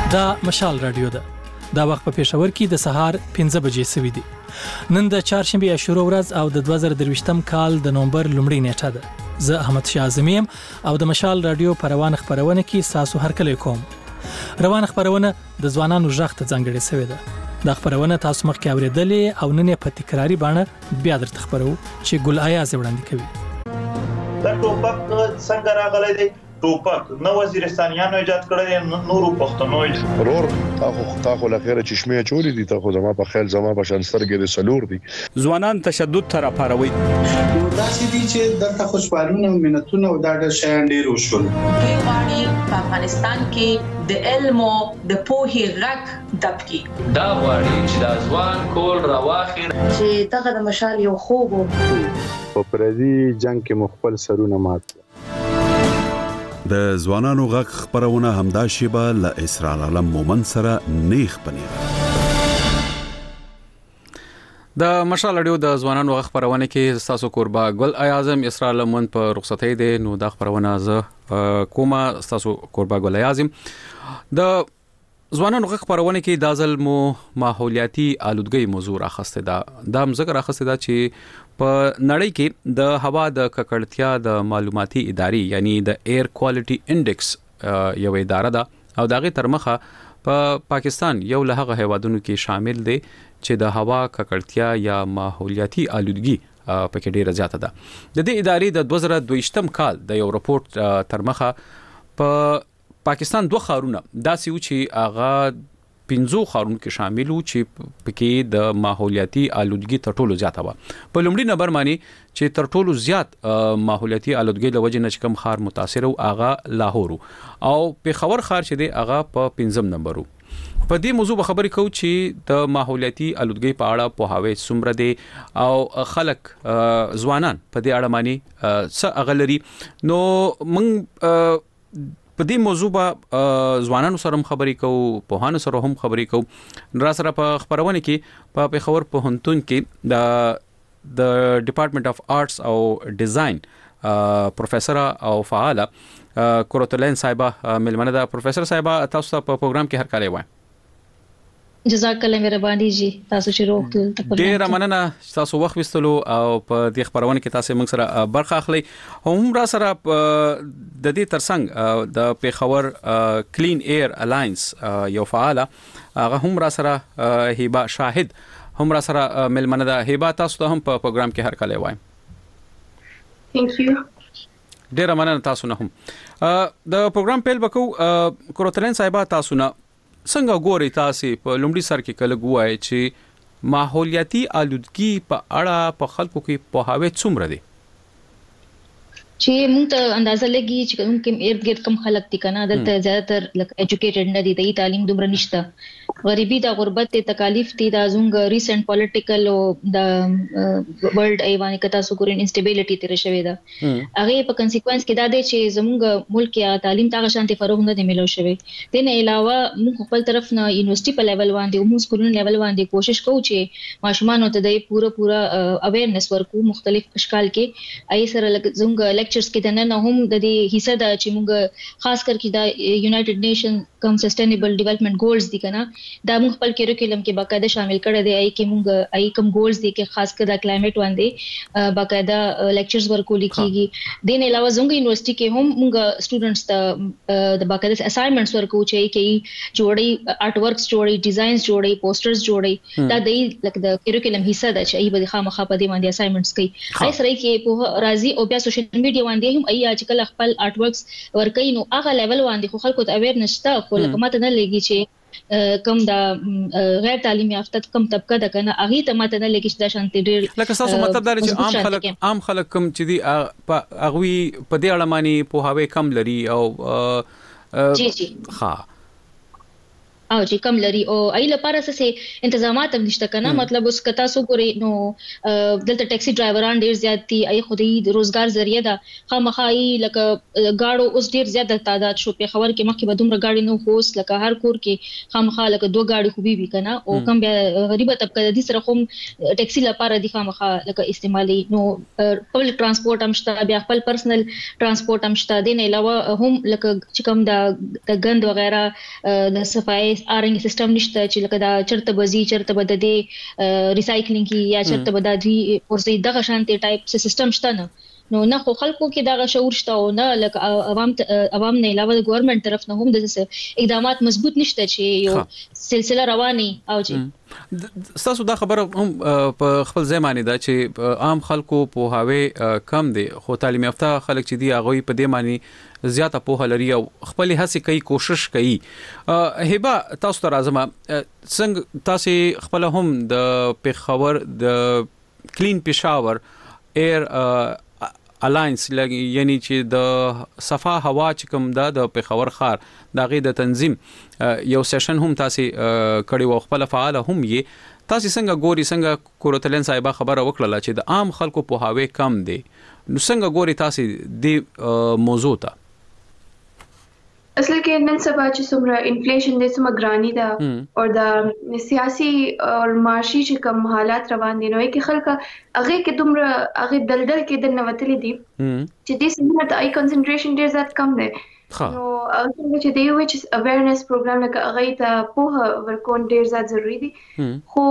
دا مشال رادیو ده. دا وخت په پېښور کې د سهار 5 بجې سوي دي. نن د چهارشنبه شروع ورځ او د 2023م کال د نومبر لومړۍ نیټه ده. زه احمد شاه اعظمي او د مشال رادیو په روانه خبرونه کې تاسو هرکلی کوم. روانه خبرونه د ځوانانو ژغ ته ځانګړې شوې ده. دا خبرونه تاسو مخکې اورېدلې او نن په تکراری باندې بیا درته خبرو چې ګل ایاز وړاندې کوي. دا ټوپک څنګه راغلی دی؟ ټوپک نو وزیرستانیانو ایجاد کړی، نورو پښتنو ضرور تاخو لخيره چشمه چوری دي، تاخو زما په خیال زما په شنسترګې د سلور دي. ځوانان تشدد تر اپاروي دا چې دي چې دلته خوشحالونه منتونه او دا د شیان ډیر وشول. غواړي په افغانستان کې د علم او د پوهې غږ دبکي. دا غواړي چې د ځوان کول راواخي چې دغه د مشال یو خوب په پردي جنگ کې مخبل سرونه مات. د ځوانانو غږ خبرونه همدا شیبه له اسرار عالم مومن سره نیخ پنیره. د مشال رادیو د ځوانانو غږ خبرونه کې تاسو قربا ګل ایازم اسرار عالم مومن په رخصتۍ دي، نو دا خبرونه زه کومه تاسو قربا ګل ایازم. د ځوانانو غږ خبرونه کې د ځل ماحولیاتي آلودګي موضوع راخسته ده. دا مذکر راخسته ده چې په نړۍ کې د هوا د ککړتیا د معلوماتي ادارې یعنی د ایر کوالټي انډیکس یو اداره ده او دغه ترمخه په پاکستان یو له هغه هیوادونو کې شامل دی چې د هوا ککړتیا یا ماحولیاتي آلودګي پکې ډیره زیاته ده. د دې ادارې د 2022م کال د یو رپورت ترمخه په پاکستان دوه خارونه داسې و چې هغه 15 خارون کې شامل وو چې پکې د ماحولیاتي آلودګي تر ټولو زیاته و. په لومړي نمبر باندې چې تر ټولو زیات ماحولیاتي آلودګي له وجې نه چې کوم خار متاثر او هغه لاهور او پیښور خار چې دی هغه په 5م نمبر وو. په دې موضوع خبرې کوو چې د ماحولیاتي آلودګي په اړه په هاوی څومره دی او خلک ځوانان په دې اړه باندې څه اغلري. نو موږ په دې موضوع به ځوانانو سره هم خبرې کوو، پوهانو سره هم خبرې کوو. را سره په خبرونه کې په پیښور پوهنتون کې د ډپارټمنټ اف آرټس او ډیزاین پروفیسور او فعاله کوروتلین صاحبہ ملمنه ده. پروفیسور صاحبہ تاسو ته په پروګرام کې هر کله وای. جزاک الله مهرباني جی، تاسو چې روغ ډیر مننه تاسو وخت وستلو او په دې خبرونه کې تاسو موږ سره برخه اخلي. هم را سره د دې ترڅنګ د پیښور کلین ایر الاینس یو فعاله هغه هم را سره هبه شاهد هم را سره ملمنه ده. هبه تاسو ته هم په پروګرام کې هر کله وایم. ثانک یو. ډیر مننه تاسو نه هم د پروګرام پیل وکړو. کوروتلین صاحب تاسو نه څنګه ګوري تاسو په لومړي سر کې کله ګوای چې ماحولیاتي آلودګي په اړه په خلکو کې په هاوی څومره دي چې موږ ته اندازه لګي چې کوم ارد ګرد کم خلک دي کنه دلته زیاتره لکه ایجوکیټډ نه دي، د تعلیم دومره نشته، غریبي د غربت تکالیف دي، د زونګ ریسنت پولیټیکل او د ورلد ایوان کتا سو ګورین انسټیبিলিټی تیر شوی ده. هغه په کنسیکوئنس کې دا دی چې زموږ ملک یا تعلیم تاغه شانتي فروغ نه دی ملو شوی. دین علاوه موږ خپل طرف نه یونیورسيټي په لیول باندې او موږ سکولونو لیول باندې کوشش کوو چې ماشومان ته د پوره اویرنس ورکو مختلف اشکال کې ای سره زموږ لیکچرز کې د نه هم د دې حصہ دا چې موږ خاص کر کې د یونایټډ نیشن کم سسټینیبل ډیولپمنٹ ګولز دي کنه دا موږ خپل کریکولم کې باقاعده شامل کړی دی. ای کې موږ ای کم ګولز دي کې خاص کر د کلایمټ باندې باقاعده لیکچرز ورکول کیږي. دین علاوه زموږ یونیورسيټي کې هم موږ سټوډنټس ته د باقاعده اسایمنټس ورکو چې کې جوړي آرټ ورکس جوړي، ډیزاینز جوړي، پوسټرز جوړي. دا د لکه د کریکولم حصہ ده چې ای به خامخا په دې باندې اسایمنټس کوي. ای سره کې په راضي او بیا سوشل میډیا باندې هم ای اجکل خپل آرټ ورکس ورکوي. نو هغه لیول باندې خو خلکو ته اویرنس شته، خو لکه ماته نه لګي چې کم دا غیر تعلیم یافته کم طبقه ده کنه هغه ته ماته نه لګي چې دا شانتي ډیر لکه تاسو مطلب دا چې عام خلک کم چې دی اغوی په دې اړه مانی په هاوی کم لري او جی ها او چې کم لري او ای لپاره څه انتظامات هم نشته کنه مطلب اوس کتا سو ګوري نو دلته ټیکسي ډرایوران ډیر زیات دي ای خودي د روزګار ذریعہ ده خامخای لکه گاړو اوس ډیر زیات تعداد شو په خبر کې مخکې بدومره گاډي نو هوس لکه هر کور کې خامخا لکه دوه گاډي خو بي کنه او کم بیا غریبه طبقه د دې سره کوم ټیکسي لپاره د خامخا لکه استعمالي نو پبلک ترانسپورت هم شته بیا خپل پرسنل ترانسپورت هم شته دین علاوه هم لکه چې کوم د غند وغیرہ د صفای ارنګ سیستم نشته چې لکه دا چرته بزی چرته بد دي ریسایکلینګ کی یا چرته بد دي ورسې دغه شانتي ټایپ سیستم شته نه خو خلکو کې دا شعور شته او نه لکه عوام نه علاوه د ګورنمنت طرف نه هم د اقدامات مضبوط نشته چې یو سلسله رواني او چې تاسو دا خبره هم په خپل ځمانه ده چې عام خلکو په هاوی کم دي خو تعلیم یافته خلک چې دی هغه په دې معنی زیاته په لري او خپل هڅه کوي کوشش کوي هبه تاسو ته راځم څنګه تاسو خپل هم د پیښور د کلین پېښور ایر الاینس یعنی چې د صفا هوا چې کوم د پیښور خار دغه د تنظیم یو سیشن هم تاسو کړي و خپل فعال هم یې تاسو څنګه ګوري څنګه کورتلن صاحب خبره وکړه چې د عام خلکو په هاوی کم دي نو څنګه ګوري تاسو د موضوع ته اصل کې نن سبا چې څومره انفلیشن د څومره ګرانی ده او د سیاسي او معاشي چې کوم حالات روان دي نو کې خلک هغه کې دومره هغه دلدل کې د نوتلې دي چې د سیمه د آی کنسنټریشن ډیر زیات کم دی نو څنګه چې دی چې اویرنس پروګرام لکه هغه ته په ورکون ډیر زیات ضروری دي خو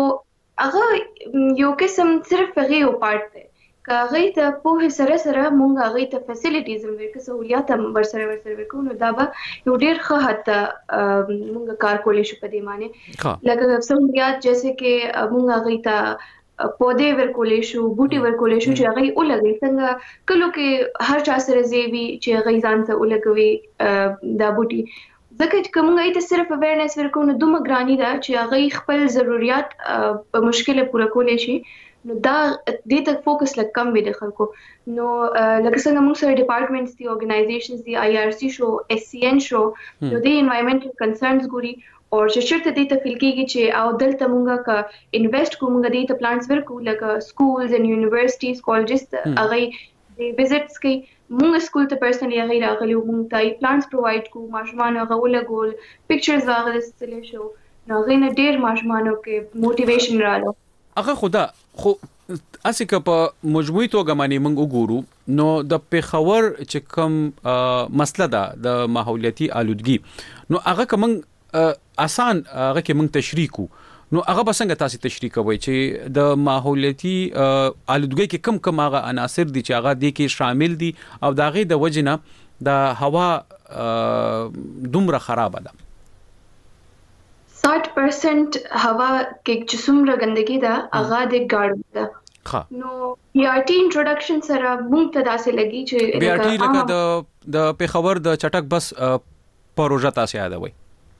هغه یو قسم صرف هغه یو پارت دی هغه ته په سره سره مونږ هغه ته فیسیلیټیز هم ورکړو سہولیات هم ورسره ورکړو نو دا به یو ډیر ښه حتی مونږ کار کولی شو په دې معنی لکه سہولیات جیسے کې مونږ هغه ته پودے ورکولې شو بوټي ورکولې شو چې هغه ولګي څنګه کلو کې هر چا سره زیوی چې هغه ځان ته ولګوي دا بوټي ځکه چې کومه ایت صرف اویرنس ورکو نو دومره ګرانی ده چې هغه خپل ضرورت په مشکل پوره کولې شي نو دا دې ته فوکس لکه کم وي د خلکو نو لکه څنګه موږ سره ډپارټمنټس دي اورګنایزیشنز دي آی آر سی شو اس سی ان شو نو د انوایرنمنټل کنسرنز ګوري او چې چیرته دې ته فیل کېږي چې او دلته مونږه کا انویسټ کوو مونږ دې ته پلانټس ورکو لکه سکولز ان یونیورسيټیز کالجز هغه د وزټس کوي مونږ سکول ته پرسنلی هغه راغلي مونږ ته پلانټس پرووایډ کوو ماشومان هغه ولګول پکچرز واغستل شو نو هغه نه ډېر ماشومانو کې موټیویشن رااله هغه خو اسی که په مجموعي توګه باندې موږ وګورو نو د پیښور چې کوم مسله ده د ماحولیاتي آلودګي نو هغه کوم آسان هغه کې موږ تشریح کو نو هغه به څنګه تاسو تشریح کوئ چې د ماحولیاتي آلودګي کې کم هغه عناصر دي چې هغه د کې شامل دي او د هغه د وجنه د هوا دومره خراب ده 60% هوا کې چې څومره ګندګي ده هغه د ګاډو ده نو بي آر ټي انټروډکشن سره موږ ته داسې لګي چې بي آر ټي لکه د پیښور د چټک بس پروژه تاسو یادوي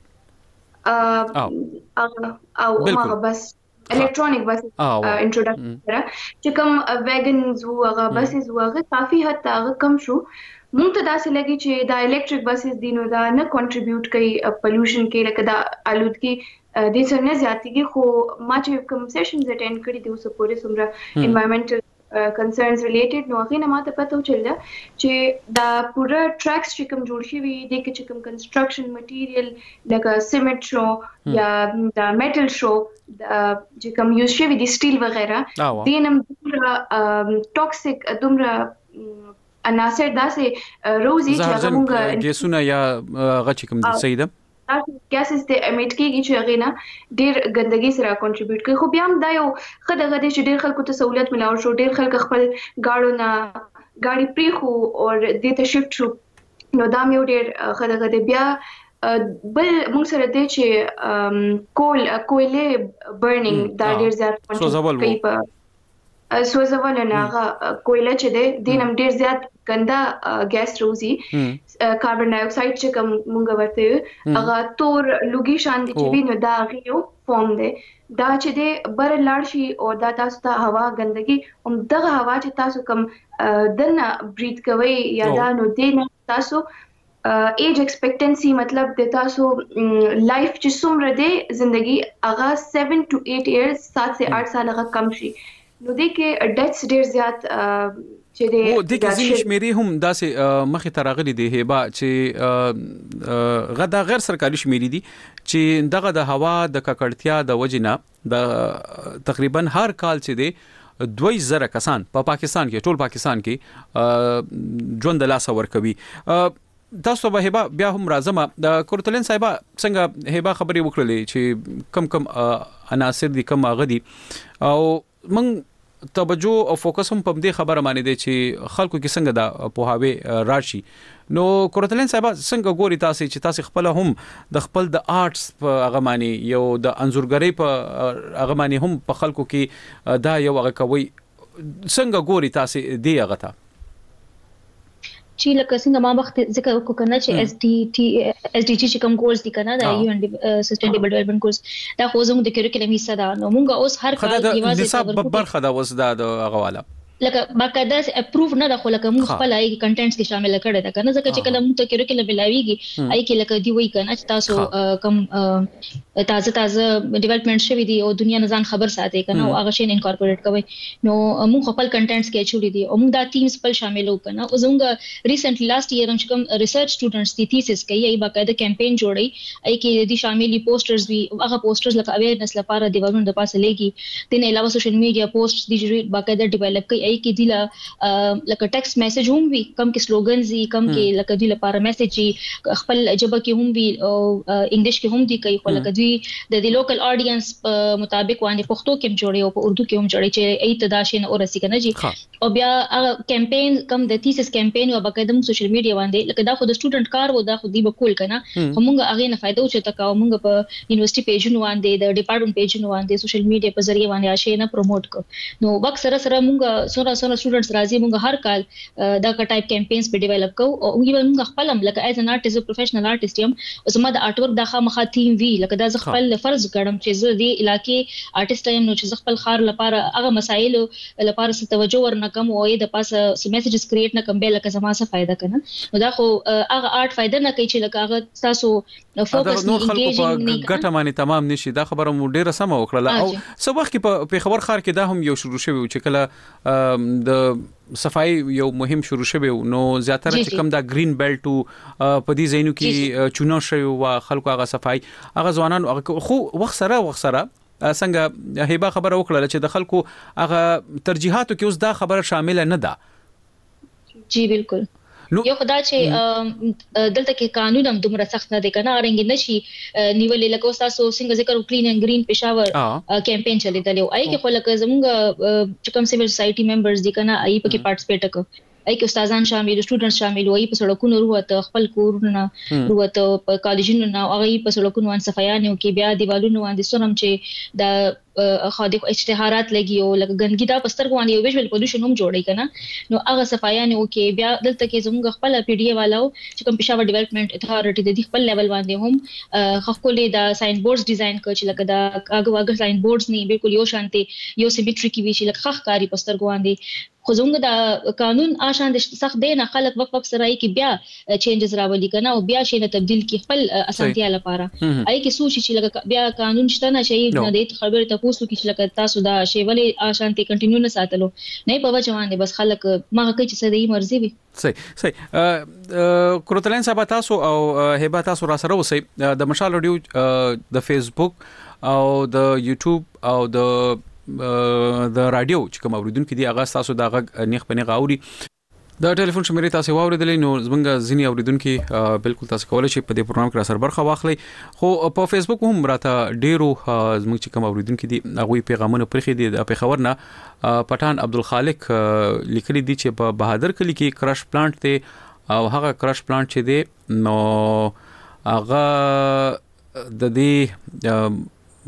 او هغه بس الکترونیک بس انټروډکشن سره چې کوم ویګنز هغه بسز هغه کافي حد هغه کم شو مونږ ته داسې لګي چې دا الیکټریک بسز دي نو دا نه کنټریبیوټ کوي پولوشن کې لکه دا آلودګي د څه نه زیاتېږي خو ما چې کوم سیشنز اټینډ کړي دي اوس پورې څومره انوایرنمنټل کنسرنز ریلیټډ نو هغه نه ماته پته وچلده چې دا پورا ټریکس چې کوم جوړ شوی دي چې کوم کنسټرکشن مټیریل لکه سیمنټ شو یا دا میټل شو چې کوم یوز شوی دي سټیل وغیرہ دینم ټاکسیک دومره عناصر داسې روزي چې موږ ګیسونه یا غچ کوم دي صحیح ده ګیسز ته امیټ کیږي چې هغه نه ډیر ګندګي سره کنټریبیوټ کوي خو بیا هم دا یو خدای غدي چې ډیر خلکو ته سہولت ملاو شو ډیر خلک خپل گاډو نه گاډي پریخو او دې ته شفت شو نو دا یو ډیر خدای غدي بیا بل موږ سره دې چې کویله برنینګ دا ډیر زیات کنټریبیوټ کوي په سوزول نه هغه کویله چې ده دینم ډیر زیات ګندا ګیس روزي کاربن ډای اکساید چې کوم مونږ ورته هغه تور لوګي شان دي چې وینو دا غيو فورم ده دا چې ده بر لاړ شي او دا تاسو ته هوا ګندګي دغه هوا چې تاسو کوم دنه بریث کوي یا دا نو دینه تاسو ایج ایکسپیکټنسی مطلب د تاسو لایف چې څومره دی زندگی هغه 7 to 8 years 7 سے 8 سال هغه کم شي نو د کې ډیتس ډیر زیات چې دی او د کې ځینې شمیرې هم داسې مخې ته راغلي دي هبه چې غدا غیر سرکاري شمیرې دي چې دغه د هوا د ککړتیا د وجنه د تقریبا هر کال چې دی 2000 کسان په پاکستان کې ټول پاکستان کې ژوند لاس ورکوي. تاسو به هبه بیا هم راځم د کورتلن صاحب څنګه هبه خبري وکړلې چې کم عناصر دي کم اغدي او موږ توجه او فوکس هم په دې خبره باندې دي چې خلکو کې څنګه د پوهاوی راشي. نو کورتلن صاحب څنګه ګوري تاسو چې تاسو خپل هم د خپل د آرټس په هغه باندې یو د انځورګری په هغه باندې هم په خلکو کې دا یو هغه کوي څنګه ګوري تاسو دی هغه ته چې لکه څنګه ما وخت ذکر وکړ کنه چې SDG چې کوم کورس دي کنه دا UN سسټینیبل ډیولپمنٹ کورس دا خو زموږ د کریکولم حصہ ده نو موږ اوس هر کال یوازې نصاب برخه دا وس دا هغه والا لکه باقاعده اپروف نه د خو لکه موږ خپل آی کنټینټس کې شامل کړی دا کنه ځکه چې کله موږ ته کریکولم بلاویږي آی کې لکه دی وای کنه چې تاسو کم تازه ډیولپمنٹ شوی دی او دنیا نه ځان خبر ساتي کنه او هغه شین انکارپوریټ کوي نو موږ خپل کنټینټس کې چوری دي او موږ دا ټیمز خپل شامل وکنه او زموږ ریسنټلی لاست ایئر هم کوم ریسرچ سټوډنټس دي تھیسس کوي ای باقاعده کمپین جوړي ای کې دي شاملي پوسټرز وی هغه پوسټرز لکه اویرنس لپاره دیوالونو د پاسه لګي دین علاوه سوشل میډیا پوسټس دي چې باقاعده ډیولپ کوي ای کې دی لکه ټیکسټ میسج هم وی کم کې سلوګنز دي کم کې لکه دی لپاره میسج خپل جبه کې هم وی او انګلیش کې هم دی کوي خو لکه دی د لوکل اډینس مطابق باندې پښتو کې جوړي او په اردو کې هم جوړي چې ای تداشین او رسی کنه جی او بیا کمپین کم د تھیسس کمپین او باقاعده سوشل میډیا باندې لکه دا خو د سټوډنټ کار وو دا خو دی بکول کنه همغه هغه نه فائدہ اوچته کاو موږ په یونیورسيټي پیجونو باندې د ډپارټمنټ پیجونو باندې سوشل میډیا په ذریعہ باندې آشینه پروموټ کو نو وخت سره سره موږ سره سټوډنټس راځي موږ هر کال دا ټایپ کمپینز په ډیولپ کوو او موږ خپل هم لکه ایز ان آرټیست پروفیشنل آرټیست یم او زما د آرټ ورک د خامخا تیم وی لکه دا خپل فرض ګڼم چې زه د علاقې آرټیست یم نو چې خپل خار لپاره هغه مسایل لپاره څه توجه ورنکم او د پاسه میسجز کریټ نه کوم به لکه زما څه فائدہ کنه نو دا خو هغه آرټ فائدہ نه کوي چې لکه هغه تاسو فوکس نو خلکو په ګټه باندې تمام نشي دا خبره مو ډیره سم وکړه او څو وخت کې په خبر خار کې دا هم یو شروع شوی چې کله د صفای یو مهم شروع شوی نو زیاتره چې کم دا گرین بیلټ په دې زینو کې چونو شوی او خلکو هغه صفای هغه ځوانان خو وخت سره څنګه هبه خبره وکړه چې د خلکو هغه ترجیحاتو کې اوس دا خبره شامل نه ده جی بالکل یو خدا چې دلته کې قانون هم دومره سخت نه دی کنه اړنګ نشي نیولې لکه تاسو څنګه ذکر کلین اینڈ گرین پېښور کمپین چلیدل او آی کې خو لکه زموږ چې کوم سیویل سوسایټي ممبرز دي کنه آی په کې پارټیسپیټ وکړ ای کې استادان شامل سټوډنټس شامل وي په سړکونو وروته خپل کورونه وروته په کالجونو نه هغه په سړکونو باندې صفایانو کې بیا دیوالونو باندې سنم چې د خاطر اشتهارات لګي او لکه ګندګي دا پستر باندې یو ویژوال پولوشن هم جوړي کنه نو هغه صفایانو کې بیا دلته کې زموږ خپل پی ډی والو چې کوم پېښور ډیولپمنٹ اتھارټي د خپل لیول باندې هم خپل د ساين بورډز ډیزاین کړ چې لکه دا هغه ساين بورډز نه بالکل یو شانتي یو سیمټری کې وی چې لکه خخ کاری پستر باندې خو زموږ د قانون آشان د سخت دی نه خلک وقف سره کې بیا چینجز راولي کنه او بیا شي نه تبديل کی خپل اسانتیا لپاره آی کې سوچ چې لکه بیا قانون شته نه شي نه د خبره تاسو کې لکه تاسو دا شی ولې آشان ته کنټینیو نه ساتلو نه په وجوان دي بس خلک ما کوي چې سړي مرزي وي صحیح کورتلن صاحب تاسو او هبه تاسو را سره وسی د مشال رادیو د فیسبوک او د یوټیوب او د رادیو چې کوم اوریدونکو دي هغه تاسو دا غ نیخ پنی غاوري دا ټلیفون شمیرې تاسو واوریدلې نو زمونږ ځینی اوریدونکو بالکل تاسو کولای شئ په دې پروګرام کې سره برخه واخلئ خو په فیسبوک هم راته ډیرو زمونږ چې کوم اوریدونکو دي هغه پیغامونه پرخې دي د پیښور نه پټان عبدالخالق لیکلي دي چې په بهادر کلی کې کرش پلانټ ته او هغه کرش پلانټ چې دی نو هغه د دې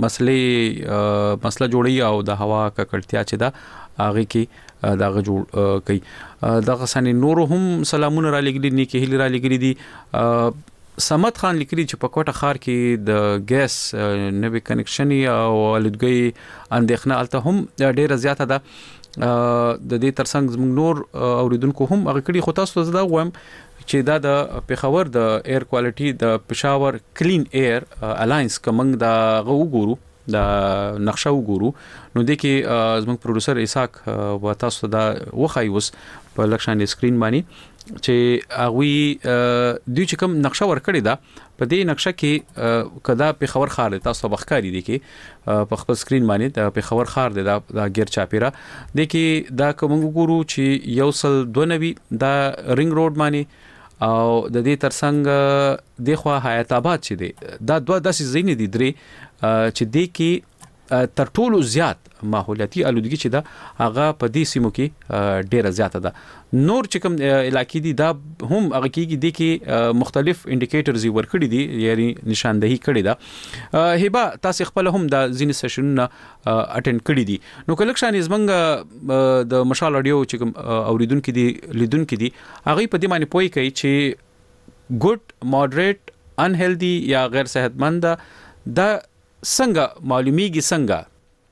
مسله جوړي او د هوا ککړتیا چې دا هغه کې داغه جوړ کوي دغه سنې نور هم سلامونه را لګلي نه کې هلي را لګلي دي سمت خان لیکلي چې په کوټه خار کې د ګیس نوې کنیکشن او الودګي اندېښنه الته هم ډیره زیاته ده د دې ترڅنګ زموږ نور اوریدونکو هم هغه کړي خو تاسو ته دا وایم چې دا د پېښور د ایر کوالټي د پېښور کلین ایر الاینس کومنګ دا وګورو دا نقشه وګورو نو د کې زموږ پروډوسر اسحاق و تاسو دا وخای اوس په لکشان سکرین باندې چې هغه دوی چې کوم نقشه ورکړی دا په دې نقشه کې کدا پېښور ښار تاسو بخکاری دي کې په خپل سکرین باندې د پېښور ښار د غیر چاپیرا د کې دا کوم وګورو چې یو سل 92 دا رینګ روډ باندې او د دې ترڅنګ د خوا حیات آباد چې دی دا دوه داسې زین دي درې چې د کې تر ټولو زیات ماحولیاتي آلودګي چې دا هغه په دې سیمو کې ډیره زیاته ده نور چې کوم علاقې دي دا هم هغه کېږي د کې مختلف انډیکیټرز ورکړي دي یعنی نشاندهي کړي ده هبه تاسو خپل هم د زین سیشنونه اټینډ کړي دي نو کلکشن زمنګ د مشال اډیو چې کوم اوریدونکو دي لیدونکو دي هغه په دې معنی پوي کوي چې ګډ مودریټ ان هیلدي یا غیر صحتمند دا څنګه معلومیږي څنګه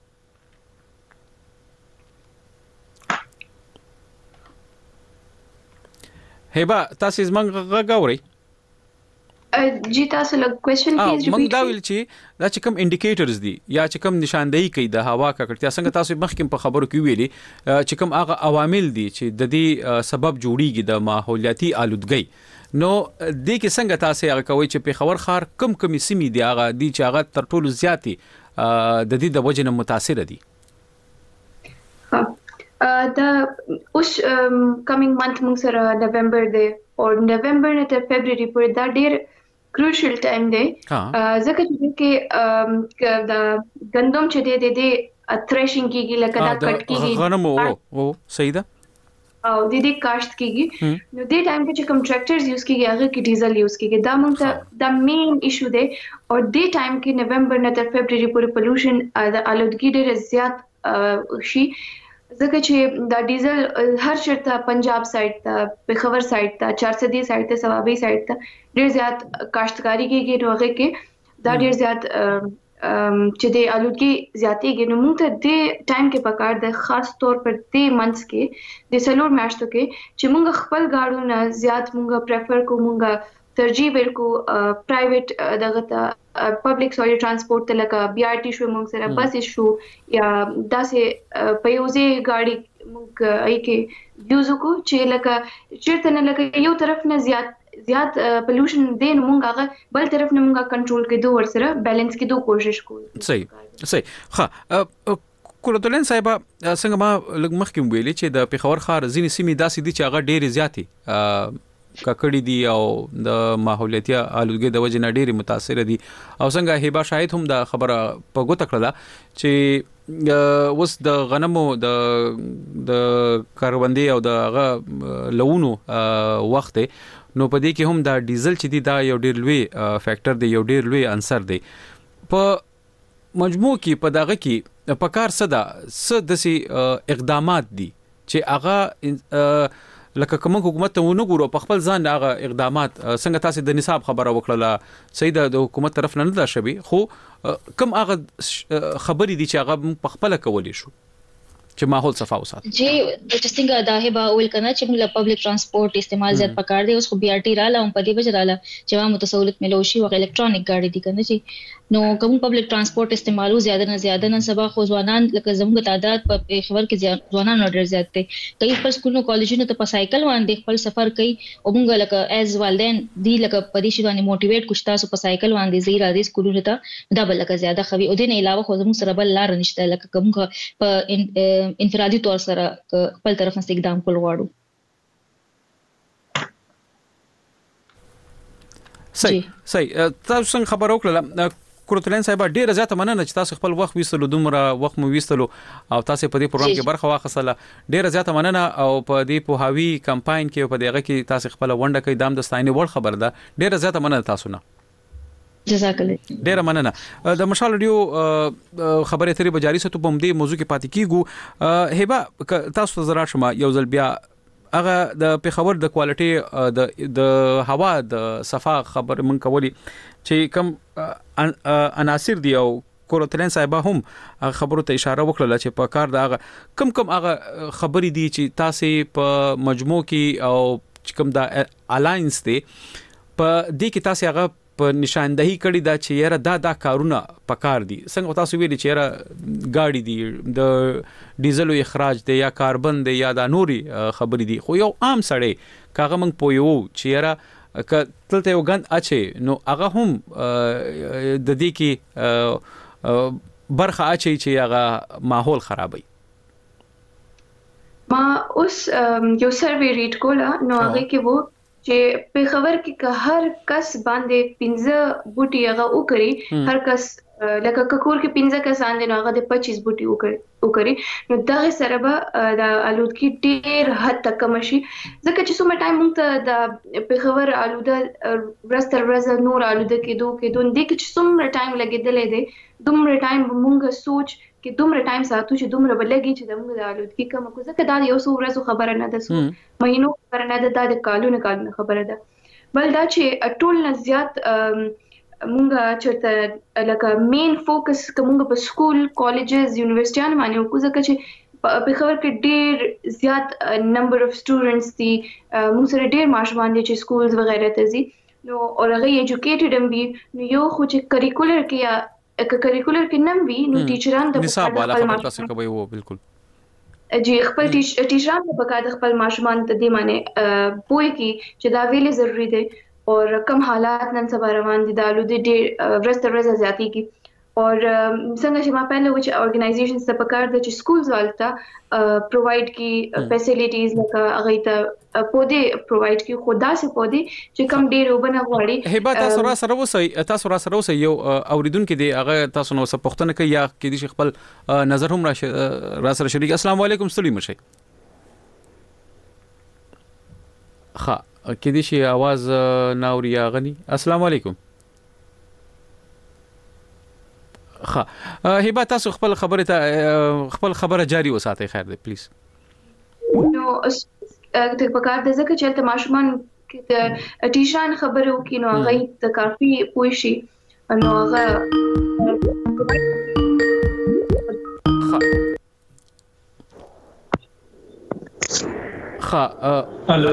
هبه تاسو زمنګ غاوري جی تاسو له کوېسچن پلیز ریپیټ موږ دا ویل چې دا چې کوم انډیکیټرز دي یا چې کوم نشاندهي کوي د هوا ککړتیا څنګه تاسو مخکې په خبرو کې ویلي چې کوم هغه عوامل دي چې د دې سبب جوړیږي د ماحولیاتي آلودګي نو د کې څنګه تاسو هغه کوي چې پېښور ښار کم سیمې دی هغه دي چې هغه تر ټولو زیاتی د دې د وجه نه متاثر دي دا اوس کمینګ منث موږ سره نوومبر دی او نوومبر نه تر فبرवरी پورې دا ډیر کروشل ټایم دی ځکه چې دا غندم چې د تھریشنګ کیږي لکه دا کټ کیږي غنم او صحیح ده او د دې کاشت کیږي نو دې ټایم کې چې کوم ټریکټرز یوز کیږي هغه کې ډیزل یوز کیږي دا موږ ته دا مین ایشو دی او دې ټایم کې نوومبر نه تر فبرवरी پورې پولوشن د آلودګي ډېر زیات شي ځکه چې دا ډیزل هر چرته پنجاب سایډ ته پېښور سایډ ته 410 سایډ ته سوابي سایډ ته ډېر زیات کاشتکاری کیږي نو هغه کې دا ډېر زیات چې د آلودګي زیاتېږي نو موږ ته د ټایم کې پکار د خاص طور پر د منځ کې د سلور میاشتو کې چې موږ خپل گاډو نه زیات موږ پریفر کو موږ ترجیح ورکو پرایویټ دغه پبلک سوري ترانسپورت ته لکه BRT شو موږ سره بس شو یا داسې په یوځای گاډي موږ ای کې یوز کو چې لکه چیرته نه لکه یو طرف نه زیات پولوشن دین موږ هغه بل طرف نه موږ کنټرول کېدو ور سره بیلانس کېدو کوشش کوو صحیح ها کورتلن صاحب څنګه ما لږ مخکې ویلي چې د پېښور ښار ځینې سیمې داسې دي چې هغه ډېرې زیاتې ککړې دي او د ماحولیاتي آلودګۍ د وجې نه ډېرې متاثر دي او څنګه هبه شاید هم دا خبره په ګوته کړله چې اوس د غنمو د کاروبندي او د هغه لونو وخت نو په دې کې هم دا ډیزل چې دی دا یو ډېر لوی فیکٹر دی یو ډېر لوی عنصر دی په مجموع کې په دغه کې په کار څه دسي اقدامات دي چې هغه لکه کوم حکومت ته ونه ګورو په خپل ځان هغه اقدامات څنګه تاسو د نصاب خبره وکړه صحیح د حکومت طرف نه ده شوی خو کوم هغه خبرې دي چې هغه په خپل کولې شو چې ماحول صفا وساتي جی د څنګه دا هبه اول کنه چې موږ پبلک ترانسپورت استعمال زیات پکار دی اوس خو BRT رااله هم په دې وجه رااله چې عوامو ته سہولت ملوشي او الکترونیک ګاډي دي کنه چې نو کوم پبلک ترانسپورت استعمالو زیاده نه سبا خو ځوانان لکه زموږ تعداد په خبر کې ځوانان ډېر زیات دي کئی پر سکولونو کالجونو ته په سایکل باندې خپل سفر کوي او موږ لکه ایز والدین دی لکه پریشي باندې موټیویټ کوشتا سو په سایکل باندې زی را دي سکولونو ته دا بل لکه زیاده خوي او دې نه علاوه خو زموږ سره بل لار نشته لکه کوم په انفرادي تور سره خپل طرف نه اقدام کول غواړو صحیح تاسو څنګه خبر وکړه کورتلن صاحب ډیره زیاته مننه چې تاسو خپل وخت ویستلو دومره وخت مو ویستلو او تاسو په دې پروګرام کې برخه واخیستله ډیره زیاته مننه او په دې پوهاوی کمپاین کې په دغه کې تاسو خپل ونډه کوي دام د ستاینې وړ خبر ده ډیره زیاته مننه تاسو نه جزاک الله ډیره مننه د مشال رادیو خبرې اترې به جاری ستو په دې موضوع کې پاتې کیږو هبه تاسو ته زرا شمه یو ځل بیا هغه د پېښور د کوالټي د هوا د صفا خبر من کولی چې کم عناصر دی او کورتلن صاحب هم خبرو ته اشاره وکړه چې په کار دا کم هغه خبرې دي چې تاسو په مجموع کې او کوم دا الاینس دی په دې کې تاسو هغه په نشاندهي کړی دا چې یاره دا کارونه پکار دي. څنګه تاسو ویلي چې یاره گاډي دي د ډیزل اخراج دی یا کاربن دی یا د نوري خبرې دي، خو یو عام سړی کاغه موږ پویو چې یاره کتلته یو غند اچي نو هغه هم د دې کې برخه اچي چې هغه ماحول خرابوي. ما اوس یو سروې ریډ کوله نو هغه کې وو چې په خبر کې که هر کس باندې 15 بوټي هغه وکړي، هر کس لکه ککور کې 15 کسان دي نو هغه د 25 بوټي وکړي نو دغه سره به د آلودګي ډېر حد تک کم شي. ځکه چې څومره ټایم موږ ته د په خبر آلوده ورځ تر ورځ نور آلوده کېدو د دې کې چې څومره ټایم لګېدلی دی دومره ټایم به موږ سوچ کې دومره ټایم ساتو چې دومره به لګي چې د موږ د آلودګي کم کو. ځکه دا یو څو ورځو خبره نه ده، څو مهینو خبره نه ده، دا د کالونو خبره ده. بل دا چې ټول نه زیات مونږ چرته لکه مین فوکس کومه په سکول کالجز یونیورسيټیانو باندې وکړو، ځکه چې په خبر کې ډېر زیات نمبر اف سټوډنټس دي، موږ سره ډېر ماشومان دي چې سکولز وغیرہ ته ځي نو او هغه ایجوکیټډ هم وي نو یو خو چې کریکولر کې یا کریکولر کې نم وي نو ټیچران د نصاب والا خبر تاسو کوي وو بالکل جی خپل ټیچران په پکا د خپل ماشومان ته دی معنی پوي کی چې دا ویلې ضروری دی او کم حالات نن سبا روان دي د آلودګي ډېر ورځ تر ورځ زیاتی کی اور څنګه چې ما پہله وچ اورګنایزیشن څخه پکار د چې سکولز والتا پرووايډ کی فیسیلیټیز لکه هغه ته پودي پرووايډ کی خدا سي پودي چې کم ډېر وبنه غواړي. هبه تاسو را سره وسه یو اوریدونکو دی هغه تاسو نو سپختنه کوي یا کې دي خپل نظر هم را سره شریک. السلام علیکم سلیم شي ها کې دي شي आवाज ناوریا غني. السلام علیکم. ها هبه تاسو خپل خبره جاری وساتئ خیر دی پلیز. نو ته پکار د ځکه چې ته ماشومان کې د ټیشان خبرو کې نو هغه ته کافي پوي شي نو هغه الو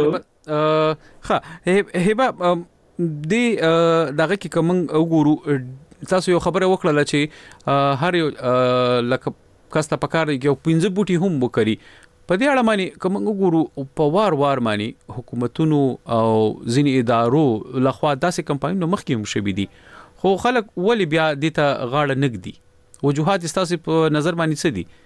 هبه دی دغه کې کوم وګورو تاسو یو خبره وکړه چې هر یو لکه کاسته پکار یو 15 بوټي هم وکړي. په دې اړه معنی کوم وګورو په وار معنی حکومتونو او ځینی ادارو لخوا داسې کمپاینونو مخکې هم شوي دي خو خلک ولې بیا دې ته غاړه نګدي؟ وجوهات تاسو په نظر باندې څه دي؟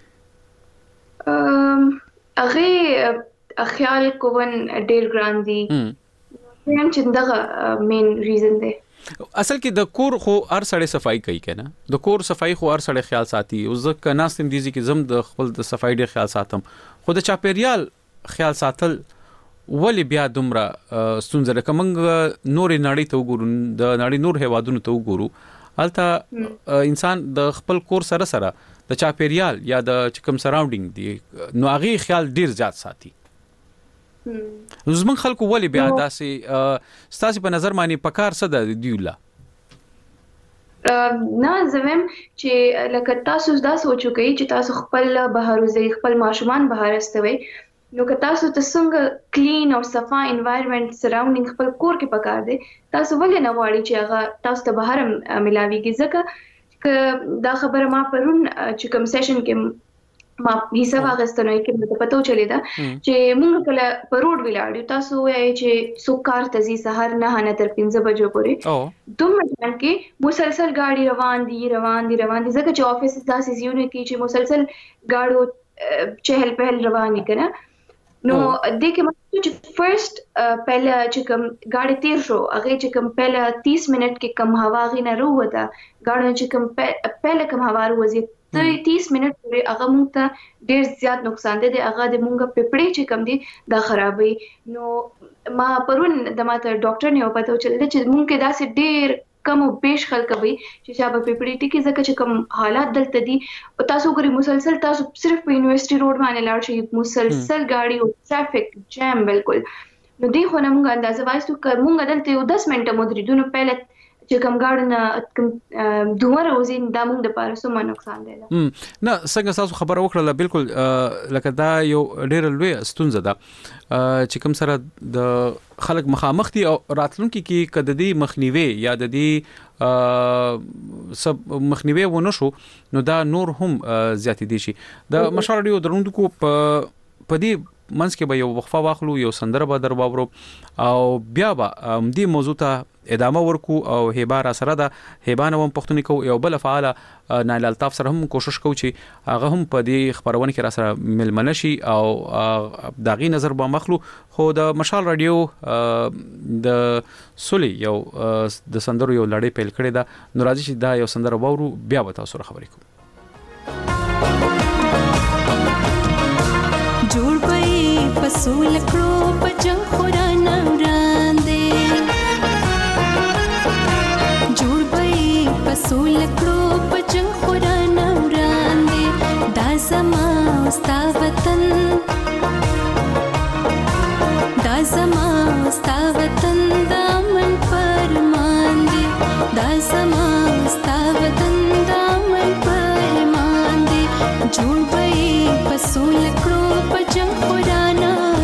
هغه خیال کوون ډېر ګران دي هم چې دغه مین ریزن دی. اصل کې د کور خو هر سړی صفائی کوي کنه، د کور صفائی خو هر سړی خیال ساتي او ځکه ناستم دي چې زم د خپل د صفائی ډیر خیال ساتم خو د چاپیریال خیال ساتل ولی بیا دومره ستونزه کوم نور نړۍ ته وګورو د نړۍ نور هیوادونو ته وګورو البته انسان د خپل کور سره د چاپیریال یا د کوم سراوندینګ دی نو هغه خیال ډیر زیات ساتي. زمون خلکو ولی بیا داسې ستاسو په نظر باندې پکار څه د دیولا؟ نه زویم چې لکه تاسو دا سوچو کوي چې تاسو خپل بهر وځي خپل ماشومان بهر استوي نو که تاسو ته څنګه کلین او صفا انوایرنمنت سراوندینګ خپل کور کې پکار دي تاسو ولې نه غواړئ چې هغه تاسو ته بهر ملاويږي؟ ځکه دا خبره ما پرون چې کوم سیشن کې ما حساب اغستنوي کې مته پتو چلی دا چې موږ کله په روډ ویلاړو تاسو وایي چې سوکار تزي سحر نه تر 5 بجو پورې دومره ټایم کې مسلسل گاډي روان دي ځکه چې افیس داسې زیونه کې چې مسلسل گاډو چهل پهل روان کړه نو د کې مطلب چې فرست پہله چې کوم گاډي تیر شو هغه چې کوم پہله 30 منټ کې کم هوا غینه وروته گاډو چې کوم پہله کم هوا وروځي 30 منټ پورې هغه مونږ ته ډېر زیات نقصان دی هغه د مونږ پپړې چې کم دي دا خرابوي. نو ما پرون د ماته ډاکټر نه پته چل چې مونږ کې داسې ډېر کم او بیش خلک وي چې شابه پپړې ټکی ځکه چې کوم حالات دلته دي او تاسو ګوري مسلسل تاسو صرف په یونیورسيټي روډ باندې لاړ شئ مسلسل گاډي او ټرافیک جام بالکل نو دی خو نه مونږ اندازه وایو چې مونږ دلته یو 10 منټه مو درې دونو پہله چې کوم ګاډنه دومره وزین د موږ د پاره سم نقصان دی نه څنګه تاسو خبره وکړه بالکل لکه دا یو ډېر لوی ستونزه ده چې کوم سره د خلک مخامخ دي او راتلونکي کې کددي مخنیوي یا د دې سب مخنیوي ونشو نو دا نور هم زیات دي شي د مشال رادیو درونکو په دې منځ کې به یو وقفه واخلو یو سندره به در باورو او بیا به دې موضوع ته ادامه ورکو او هبه را سره ده هبه نو پښتوني کو یو بل فعال نایل الطاف سره هم کوشش کوو چې هغه هم په دې خبرونه کې را سره ملمنه شي او داغي نظر به مخلو خو د مشال رادیو د سولي یو د سندرو یو لړۍ پیل کړې ده نو راځي چې دا یو سندره وورو بیا به تاسو سره خبرې کوو جوړ پې پسول کړو پجنګ خورانه وړاندې جوړ پې پسول کړو پجنګ خورانه وړاندې دا زما ستا وطن دا زما ستا وطن دا من فرمان دی دا زما ستا وطن دا من فرمان دی جوړ پې پسول کړو پجنګ خورانه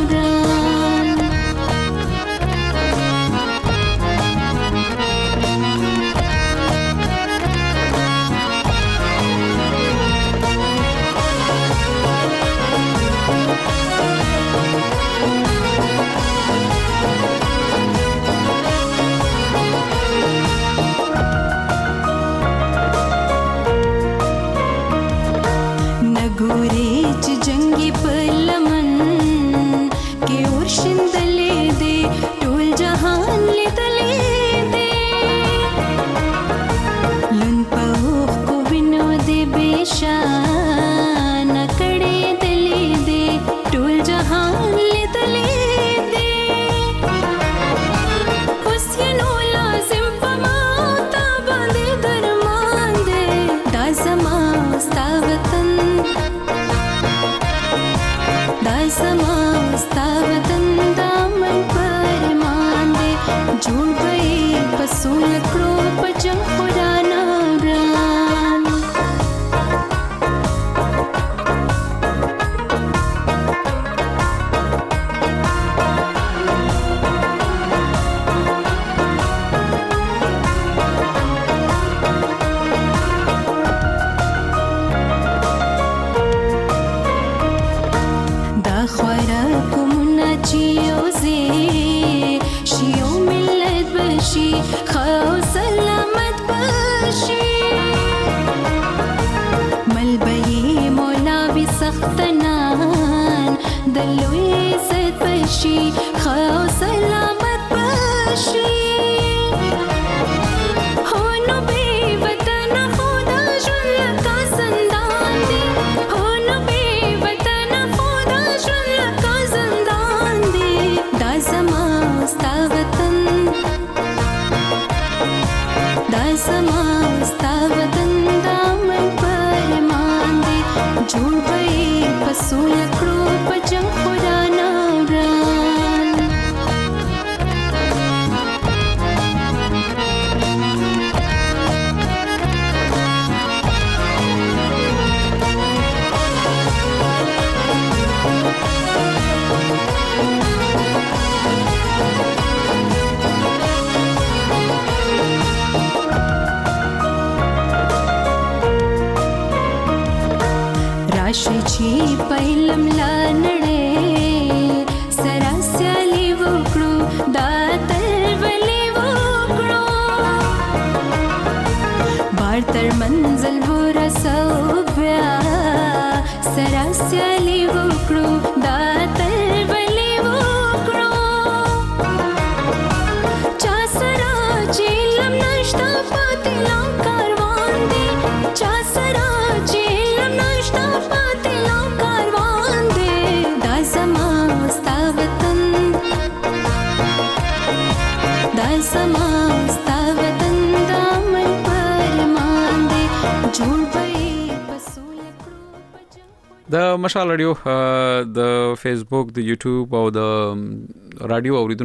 د مشال رادیو د فیسبوک د یوټیوب او د رادیو اوریدونکو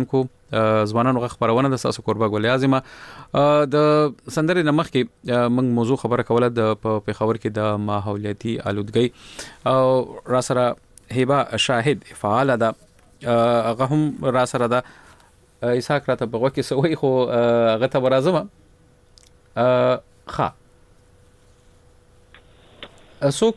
ځوانانو غږ خبرونه د تاسو کوربه ګل اعظم د سندرې نمخ کې موږ موضوع خبره کوله د پیښور کې د ماحولیاتي آلودګۍ او را سره هبه شاهد فعال ده هغه هم را سره ده اسحاق راته په وګه کې سوي خو هغه ته برازم ښه اسو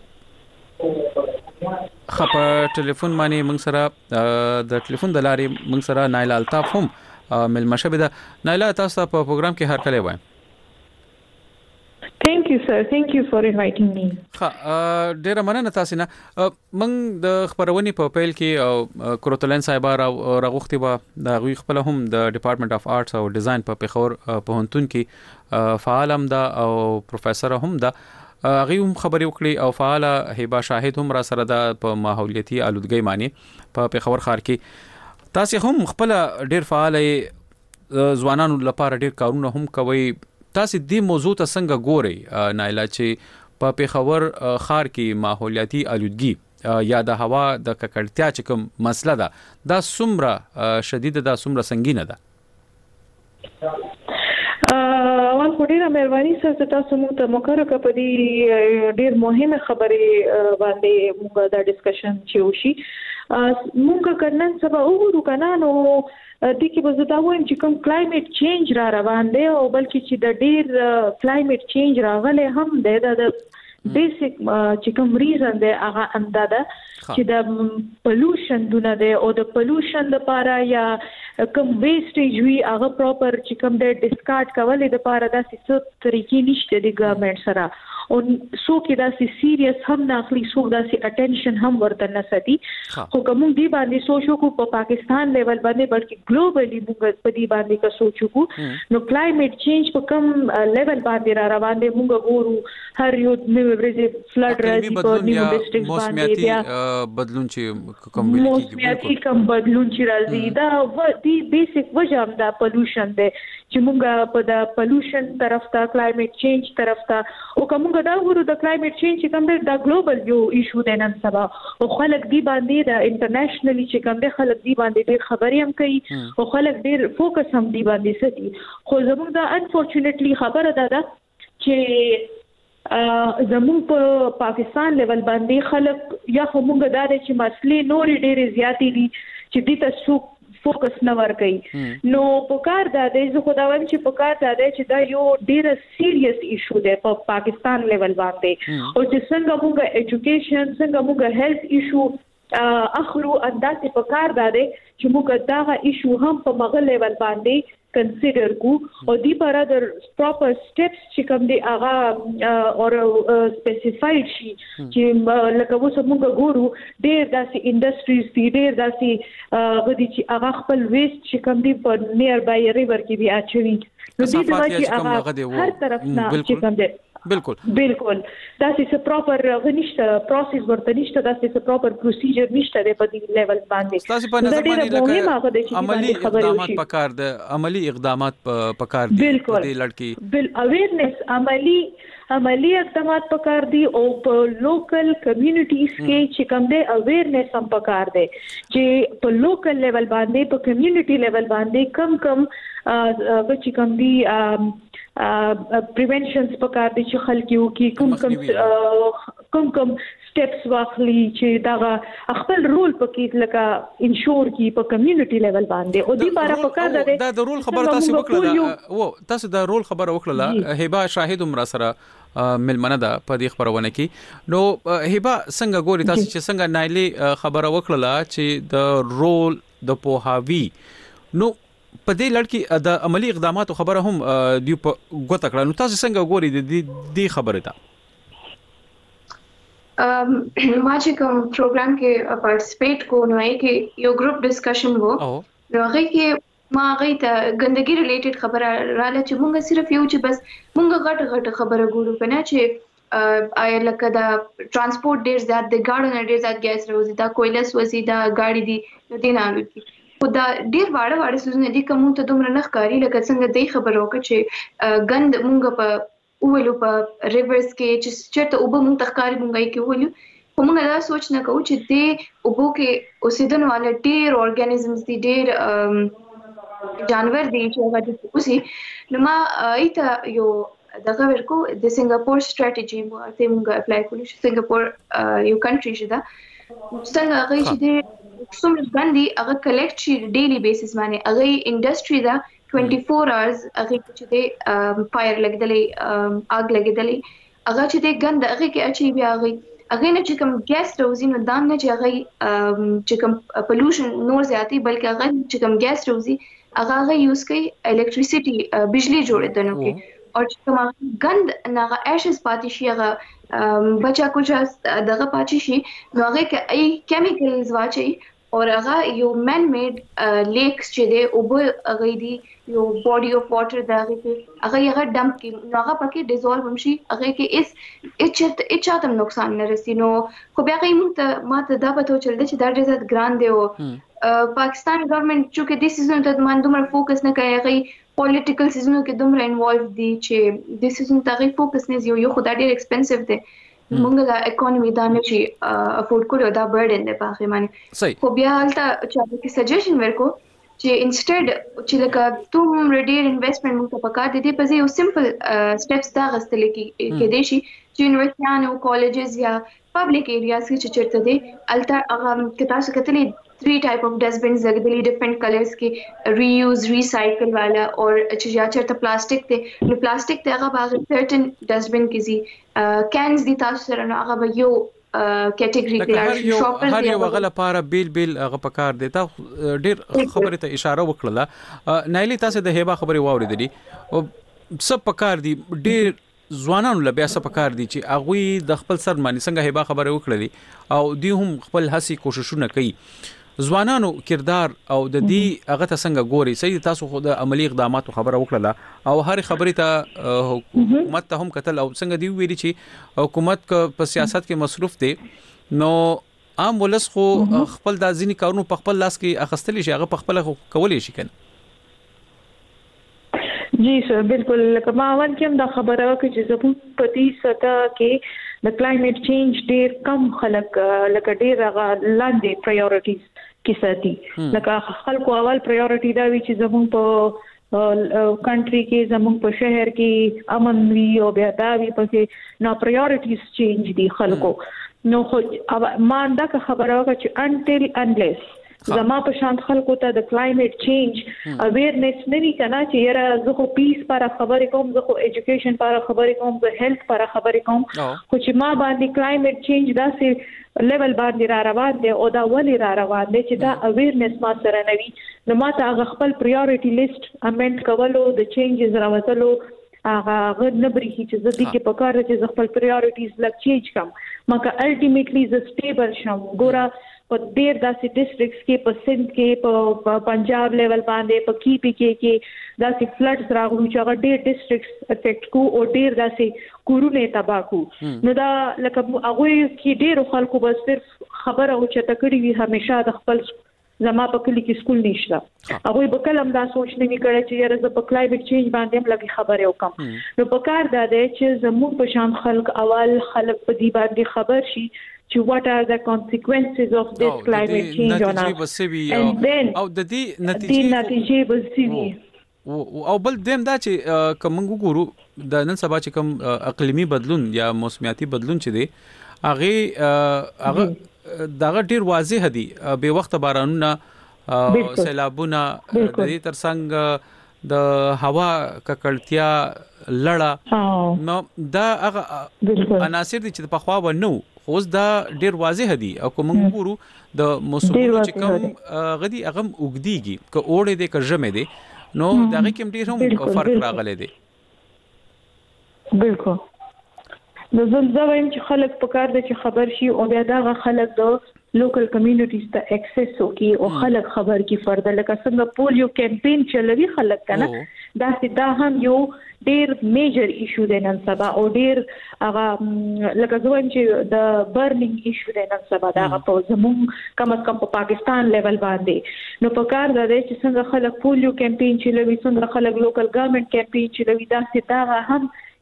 خپ ټلیفون باندې موږ سره د ټلیفون د لارې موږ سره نایلا الطاف هم ملمشه ده. نایلا تاسو په پروګرام کې هر کله وای. Thank you sir, thank you for inviting me. ډیره مننه تاسو نه. موږ د خبرونې په پیل کې کروتلن صاحب راغوختي به د غوي خپل هم د ډپارټمنټ اف آرټس او ډیزاین په پیښور پوهنتون کې فعال هم ده او پروفیسور هم ده. هغه هم خبرې وکړي او فعال هبه شاهد هم را سره ده په ماحولیاتي آلودګۍ معنی په پیښور ښار کې. تاسو هم خپل ډیر فعال ځوانانو لپاره ډیر کارونه هم کوي. تاسو دې موضوع ته څنګه ګورئ نایلا چې په پیښور ښار کې ماحولیاتي آلودګي یا د هوا د ککړتیا چې کوم مسله ده دا څومره شدیده ده څومره سنگینه ده؟ اول خو ډیره مهرباني سره تاسو موږ ته مقرره کړ په دې ډیر مهمه خبرې باندې موږ دا ډسکشن چې وشي. موږ کنن سبا وګورو کنه نو د کې به زه دا وایم چې کوم کلایمټ چینج را روان دی او بلکې چې د ډیر کلایمټ چینج راغلی هم دی د بیسیک چې کوم ریزن دی هغه همدا ده چې د پولوشن دونه دی او د پولوشن لپاره یا کوم ویسټیج وی هغه پراپر چې کوم د ډیسکارډ کولې لپاره داسې څه طریقې نشته د ګورنمنت سره او سو کې داسې سیریس هم نه اخلي سو داسې اټینشن هم ورته نه ساتي. خو کوم دی باندې سوچو کو په پاکستان لیول باندې بلکې ګلوبلی موږ په دې باندې کا سوچو کو نو کلایمټ چینج په کوم لیول باندې را روان دی موږ ګورو هر یو نوې ورځې فلډ راځي په نیو ډیسټریکټ باندې بیا بدلون چې کوم موسمیاتي کوم بدلون چې راځي دا دی بیسیک وجه هم دا پولوشن دی چې موږ په د پولوشن طرف ته کلایمټ چینج طرف ته او کوم دا ورو د کلایمټ چینج چې کوم دا ګلوبل یو ایشو دی نن سبا او خلک دی باندې د انټرنیشنلی چې کوم دی خلک دی باندې ډېر خبرې هم کوي او خلک ډېر فوکس هم دی باندې ساتي. خو زموږ دا انفورچونټلی خبره ده چې زموږ په پاکستان لیول باندې خلک یا خو موږ دا چې مسلې نورې ډېرې زیاتې دي چې دې ته څوک فوکس نه ور کوي. نو په کار دا دی زه خو دا وایم چې په کار دا دی چې دا یو ډېر سیریس ایشو دی په پاکستان لیول باندې او چې څنګه موږ ایجوکیشن څنګه موږ هیلث ایشو اخلو انداسې په کار دا دی چې موږ دا ایشو هم په مغل لیول باندې کنسیډر کو او دی پر ادر پراپر سټیپس چې کوم دی هغه اور سپیسیفاید شي چې لکه اوس موږ ګورو ډېر داسې انډستریز دي ډېر داسې غدي چې هغه خپل ویسټ چې کوم دی په نیر بای ریور کې بیا اچوي نو دې د چې هغه هر طرف نه چې کوم دی بالکل داسې څه پراپر غنښت پروسس ورته نشته داسې څه پراپر پروسیجر نشته په دې لیول باندې تاسو په نظر باندې لکه عملی اقدامات پکار ده عملی اقدامات پکار دي په دې لړ اویرنس عملی اقدامات پکار دي او په لوکل کمیونټیز کې چې کوم دی اویرنس هم پکار دی چې په لوکل لیول باندې په کمیونټي لیول باندې کم چې کوم دی پریونشنز پکار دي چې خلک یو کې کوم سټیپس واخلي چې دا خپل رول پکې لکه انشور کی په کمیونټي لیول باندې او دې بارا پکار ده دا د رول خبر تاسو وکړه او تاسو د رول خبر وکړه هبه شاهد عمر سره ملمنه ده په دې خبرونه کې نو هبه څنګه ګوري تاسو چې څنګه نایلی خبر وکړه چې د رول د پوهاوی نو په دې لړ کې د عملی اقداماتو خبره هم دی په ګوته کړه نو تاسو څنګه ګوري د دې خبره ته ما چې کوم پروګرام کې پارټیسپیټ کو نو کې یو ګروپ ډسکشن وو نو هغه کې ما هغه ته ګندګي ریلیټډ خبره رااله چې مونږ صرف یو چې بس مونږ غټ خبره ګورو کنه چې آیا لکه دا ترانسپورت ډیر زیات د ګاډو نه ډیر زیات ګیس راوځي دا کویلس وځي دا گاډي دي نو دین آلو خدا ډیر واړه سوزونه دي کوم ته دومره نخکاری لکه څنګه دې خبر وکړه چې غند مونږ په اولو په ریورز کې چې چرته وب مونږ تخکاری مونږ کې ولو په مونږ دا سوچ نه کوو چې دې وبو کې اوسیدن والا ډیر اورګانیزمز دي ډیر جانور دی چې هغه د اوسي نو ما ایته یو دغه ورکو د سنگاپور سټریټجی مو ته موږ اپلای کولو چې سنگاپور یو کنټری شته څنګه هغه چې د څومره باندې هغه کلیکټ شي ډیلی بیسس باندې هغه انډستری دا 24 hours هغه چې د فایر لګیدلې آگ لګیدلې هغه چې د ګند هغه کې اچي بیا هغه نه چې کوم ګیس روزي نو دام نه چې هغه چې کوم پولوشن نور زیاتی بلکې هغه چې کوم ګیس روزي هغه یوز کوي الکتریسيټي بجلی جوړېدنه کې او چې کوم ګند نه ایشز پاتې شي هغه بچا کوچ دغه پاتې شي نو هغه کې ای کیمیکلز واچي او هغه یو من میډ لیکس چې دی او به هغه دی یو باډي اف واټر دا هغه ډمپ کې نو هغه پکې ډیزولو هم شي هغه کې اچ چاته نقصان نه رسي نو خو بیا ماته دا پته چل دی چې دا ډېر زیات ګران دی او پاکستان ګورنمنت چې د سیزن ته دومره فوکس نه کوي هغه پولیټیکل سیزنونو کې دومره انوالو دي چې د سیزن ته هغه فوکس نه یو خو دا ډېر ایکسپنسیو دی مونږ لا اکانومي دا نه شي افورد کولو دا برډن دی په هغه باندې خو بیا هلته چې کې سجیشن ورکو چې انسټډ چې لکه توم ریډیر انویسټمنټ موږ ته پکار دي په ځای یو سمپل سټیپس دا غستل کې دي چې یونیورسيټیانو کالجز یا پبلک ایریاز کې چې چیرته دي الته هغه کې تاسو کتلې 3 type of dustbins لګیدلې ډیفرنٹ کلرز کې ریوز ریسایکل والا او چې یا چیرته پلاستیک ته نو پلاستیک ته هغه باغ سرټن ډستبن کې زی کینز دي تاسو سره نو هغه به یو کټګوري کې شاپرز هر یو غل لپاره بیل هغه پکار دی تا ډیر خبره ته اشاره وکړه نایلی تاسو د هبه خبره واوریدلې او سب پکار دی ډیر ځوانانو لبیا څه پکار دي چې هغه د خپل سر باندې څنګه هبه خبره وکړي او دی هم خپل هڅې کوششونه کوي ځوانانو کردار او د دې هغه ته څنګه ګوري صحیح تاسو خو د عملی اقداماتو خبره وکړه او هر خبره ته حکومت ته هم قتل او څنګه دی ویلي چې حکومت په سیاست کې مصروف دي نو عام ولس خو خپل د ځینی کارونو په خپل لاس کې اخستلی شي هغه په خپل کولای شي کنه جی سر بالکل لکه ما اول کې هم دا خبره وکړه چې زموږ په دې سطح کې د کلایمټ چینج ډېر کم خلک لکه ډېر هغه لاندې پرایورټیز کې ساتي لکه خلکو اول پرایورټي دا وی چې زموږ په کنټري کې زموږ په شهر کې امن وي او بیا دا وی پکې نو پرایورټیز چینج دي خلکو نو ما دا خبره وکړه چې انټل انلیس زما په شان خلکو ته د کلایمټ چینج اویرنس نه وی کنه چې یاره زه خو پیس پر خبرې کوم زه خو ایجوکیشن پر خبرې کوم زه هیلث پر خبرې کوم خو چې ما باندې کلایمټ چینج داسې لیول باندې را روان دي او دا ولې را روان دي چې دا اویرنس ما سره نه وي نو ما ته خپل پرایورټي لیست امند کولو د چینجز راوځلو هغه نبرې چې زه د کې په کار چې خپل پرایورټیز لک چینج کم مګر الټیمیټلی ز سټیبل شم ګوره په ډېر داسې ډیسټریکټس کې په سند کې په پنجاب لیول باندې په کی پی کې داسې فلډز راغلو چې هغه ډېر ډیسټریکټس افیکټ کو او ډېر داسې کورونه تباہ کو نو دا لکه هغه کې ډېر خلکو بس صرف خبره او چې تکړی وي همیشه د خپل زما په کلی کې سکول نشته هغه به کلم دا سوچ نه وکړي چې یاره زه په کلایمټ چینج باندې هم لګي خبره وکم نو په کار دا دی چې زموږ په شان خلک اول خلک په دې باندې خبر شي to what are the consequences of this climate change on us and then او د دې نتیجې بسوي او بل دیم دا چې کوم ګورو د نن سبا چې کوم اقلیمی بدلون یا موسمیاتي بدلون چې دی هغه دا ډیر واضح دي به وخت بارانونه سیلابونه د دې ترڅنګ د هوا ککړتیا لړا نو دا هغه عناصر دي چې په خوا و نو اوس دا ډیر واضح دي او کوم ګورو د موسمونو چې کوم غدي اغم وګديږي ک اوړې دي ک ژمه دي نو دا کې ډیر هم فرق راغلی دی بالکل نو زه وایم چې خلک په کار دي چې خبر شي او بیا دا خلک د لوکل کمیونټیز ته اکسس وکي او خلک خبر کی فرد لکه څنګه پولیو کمپین چلوي خلک کنه دا هم یو ډیر میجر ایشو دی نن سبا او ډیر هغه لکه ځوان چې د برنینګ ایشو دی نن سبا دا په زموږ کم په پاکستان لیول باندې نو په کار دا دی چې څنګه خلک پولیو کمپین چلوي څنګه خلک لوکل ګورنمنت کمپین چلوي دا هم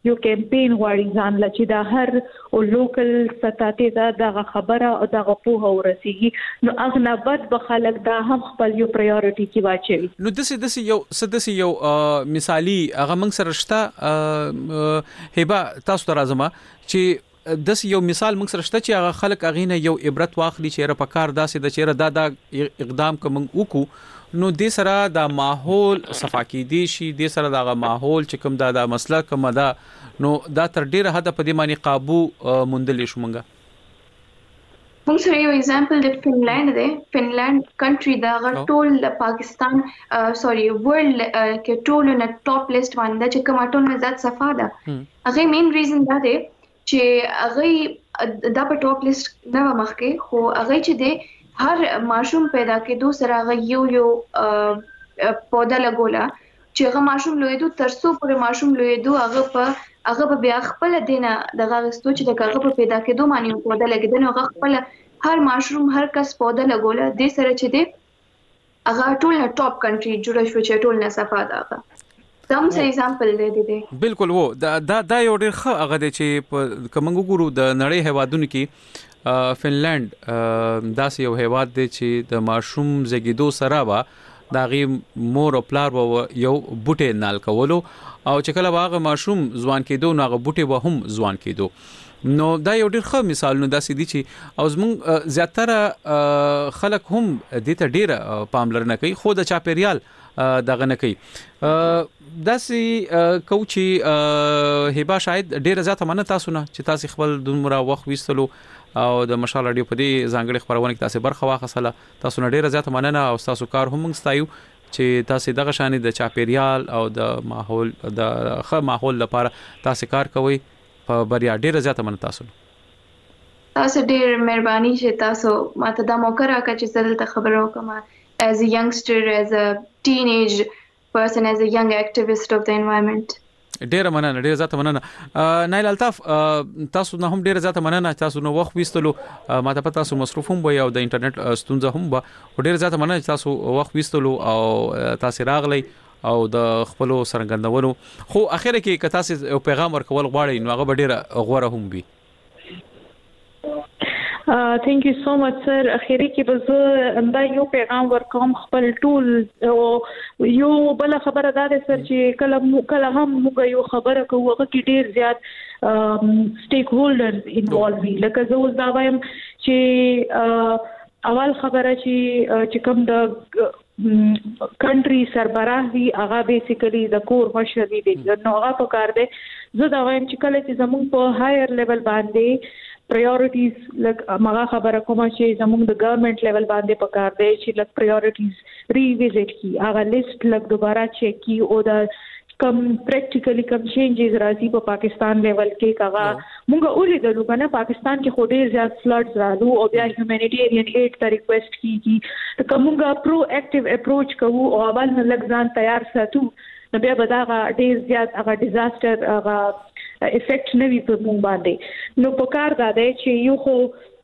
یو کمپین غواړي ځان لچې دا هر او لوکل ستاته دا خبره او دا په ورسیږي نو اغنبت به خلک دا هم خپل یو پرایورټي کې واچوي. نو دسي یو مثالی هغه موږ سره شته هبه تاسو ته راځم چې دسي یو مثال موږ سره شته چې هغه خلک اغینه یو عبرت واخلي چې را پکار داسې د چیرې دا اقدام کوم وکړو نو د سره د ماحول صفاکی دي شي د سره د ماحول چې کوم دا مسله کوم دا نو دا تر ډیره حد په دې معنی قابو مندل شو موږ سره یو اگزامپل د فنلند دی. فنلند کنټری دا ټول پاکستان ورلد کې ټول نه ټاپ لیست باندې چې کوم ټول نزاد صفا ده. هغه مین ریزن دا دی چې هغه دا په ټاپ لیست نه مخکې خو هغه چې دی هر ماشوم پیدا کېدو سره هغه یو پودا لګولا چې هغه ماشوم لویدو ترڅو پر ماشوم لویدو هغه په بیا خپل دینه دغه غستو چې دغه په پیدا کېدو معنی پودا لګیدنه هغه خپل هر ماشوم هر کس پودا لګولا د سره چې دی هغه ټول ټاپ کنټری جوړ شو چې ټول نه صفا ده. دم سه ایگزامپل دی بالکل وو دا یو ډیر ښه هغه دی چې کوم ګورو د نړۍ هوادونو کې فنلند داسې یو هیواد دی چې د ماشوم زګیدو سره با د غي مور او پلار و یو بوټي نال کولو او چې کله واغه ماشوم ځوان کېدو نو هغه بوټي به هم ځوان کېدو. نو دا یو ډیر ښه مثال نو داسې دي چې او زمون زیاتره خلک هم د ته ډیر پاملرنه کوي خو د چاپیریال دغه نه کوي. داسې کوچی هبه شاید ډیر زیاته منه تاسو نه چې تاسو خپل دومره وخت وستلو او د مشال رادیو په دې ځانګړي خبرونه کې تاسو برخه واخصله تاسو نه ډیره زیاته مننه او تاسو کار هم ستایو چې تاسو دغه شانې د چاپیریال او د ماحول د ښه ماحول لپاره تاسو کار کوئ په بریا ډیره زیاته مننه تاسو ډیر مهرباني چې تاسو ماته دا موقع راکړه چې زه دلته خبرو کوم as a youngster as a teenage person as a young activist of the environment. ډیره مننه ډیره زیاته مننه نایل الطاف تاسو نه هم ډیره زیاته مننه تاسو نو وخت وستلو ماته پتا تاسو مصروف هم وي او د انټرنیټ ستونزه هم به ډیره زیاته مننه تاسو وخت وستلو او تاسو راغلی او د خپل سرګندونو خو اخیره کې که تاسو یو پیغام ورکول غواړئ نو هغه ډیره غوړه هم وي. thank you so much sir. اخیری کې به زه یو پیغام ورکوم خپل ټول یو بل خبره ده سر چې کله هم موږ یو خبره کوو هغه کې ډیر زیات سټیک هولډرز انوالو وي لکه زه اوس دا وایم چې اول خبره چې کوم د کنټری سربراه وي هغه بیسیکلی د کور مشر وي نو هغه په کار دی. زه دا وایم چې کله چې زموږ په هایر لیول باندې priorities like ماغه خبره کوم چې زموږ د ګورنمنت لیول باندې پکار دی چې لک priorities ریویزټ کی هغه لیست لک دوباره چیک کی او دا کم پریکټیکلی کم چینجز راځي په پاکستان لیول کې کاغه موږ ولیدلو کنه پاکستان کې خو ډیر زیات فلډز رالو او بیا هیومانیټیرین ایډ ته ریکوست کیږي ته موږ پرو اکټیو اپروچ کوو او اول نه لږ ځان تیار ساتو نو بیا به دا ډیر زیات هغه ډیزاستر هغه افیکټ نه وي په مونږ باندې. نو په کار دا دی چې یو خو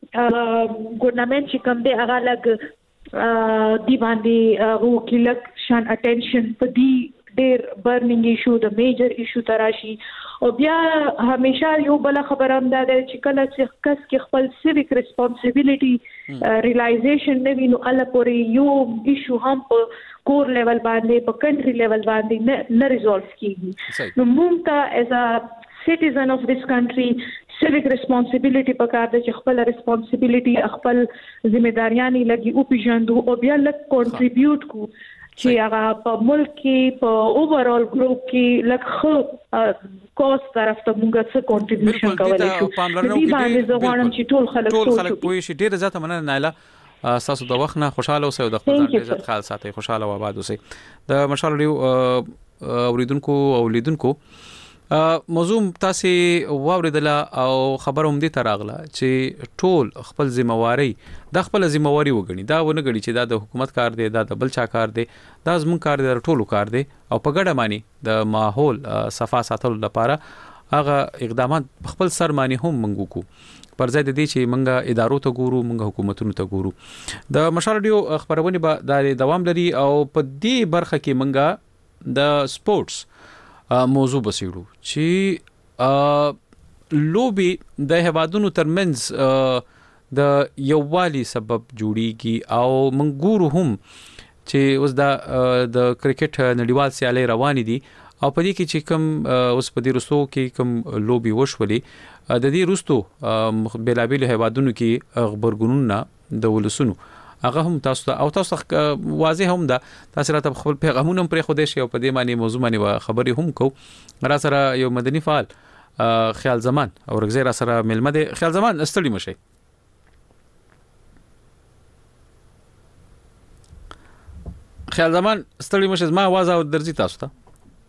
ګورنمنت چې کوم دی هغه لګ دی باندې هغه کې لګ شان اټینشن په دې ډیر برنینګ ایشو د میجر ایشو تراشي او بیا همیشه یو بل خبره هم ده چې کله چې کس کې خپل سیویک ریسپانسیبিলিټي ریلایزیشن نه وینو الله پورې یو ایشو هم په کور لیول باندې په کنټری لیول باندې نه ریزولف کیږي. نو موږ ته as a citizen of this country civic responsibility پکار ده چې خپل responsibility خپل ذمہداریانی لګي او پیژندو او بیا لږ کنټریبیوټ کو چې هغه په ملک کې په اوورال ګروپ کې لږ کوست طرف ته موږ څه کنټریبیوشن کولای شو. دې باندې زه غواړم چې ټول خلک پوه شي. ډیره زیاته مننه نایله تاسو د وخت نه خوشاله اوسئ او د خپل ځان عزت خیال ساتئ خوشاله او آباد اوسئ. د مشال رادیو اوریدونکو او لیدونکو موضوع تاسو واوریدله او خبروم دي تراغله چې ټول خپل ذمہواری د خپل ذمہواری وګڼي دا ونه غړي چې دا د حکومت کار دی دا د بل چا کار دی دا زموږ کار دی ټولو کار دی او په ګډه معنی د ماحول صفا ساتلو لپاره هغه اقدامات خپل سر معنی هم منغو کو پر ځای د دې چې منګه ادارو ته ګورو منګه حکومتونو ته ګورو. د مشال رادیو خبرونه به د دوام لري او په دې برخه کې منګه د سپورتس موضوع بسیړو چې لوبي د هوادونو ترمنځ د یووالي سبب جوړیږي او منګورو هم چې اوس د کرکټ نړیوال سیالي روان دي او په دې کې چې کوم اوس په دې رسو کې کوم لوبي وشولې د دې رستو بلابل هوادونو کې خبرګونونه د ولسونو هغه هم تاسو او تاسو واضح هم ده تاسو راته خپل پیغامونه پر خوده شي او په دې معنی موضوع باندې خبري هم کو را سره یو مدني فعال خیال زمان او رغزه را سره ملمه ده خیال زمان استړي مشي خیال زمان استړي مشي ما आवाज او درځي تاسو ته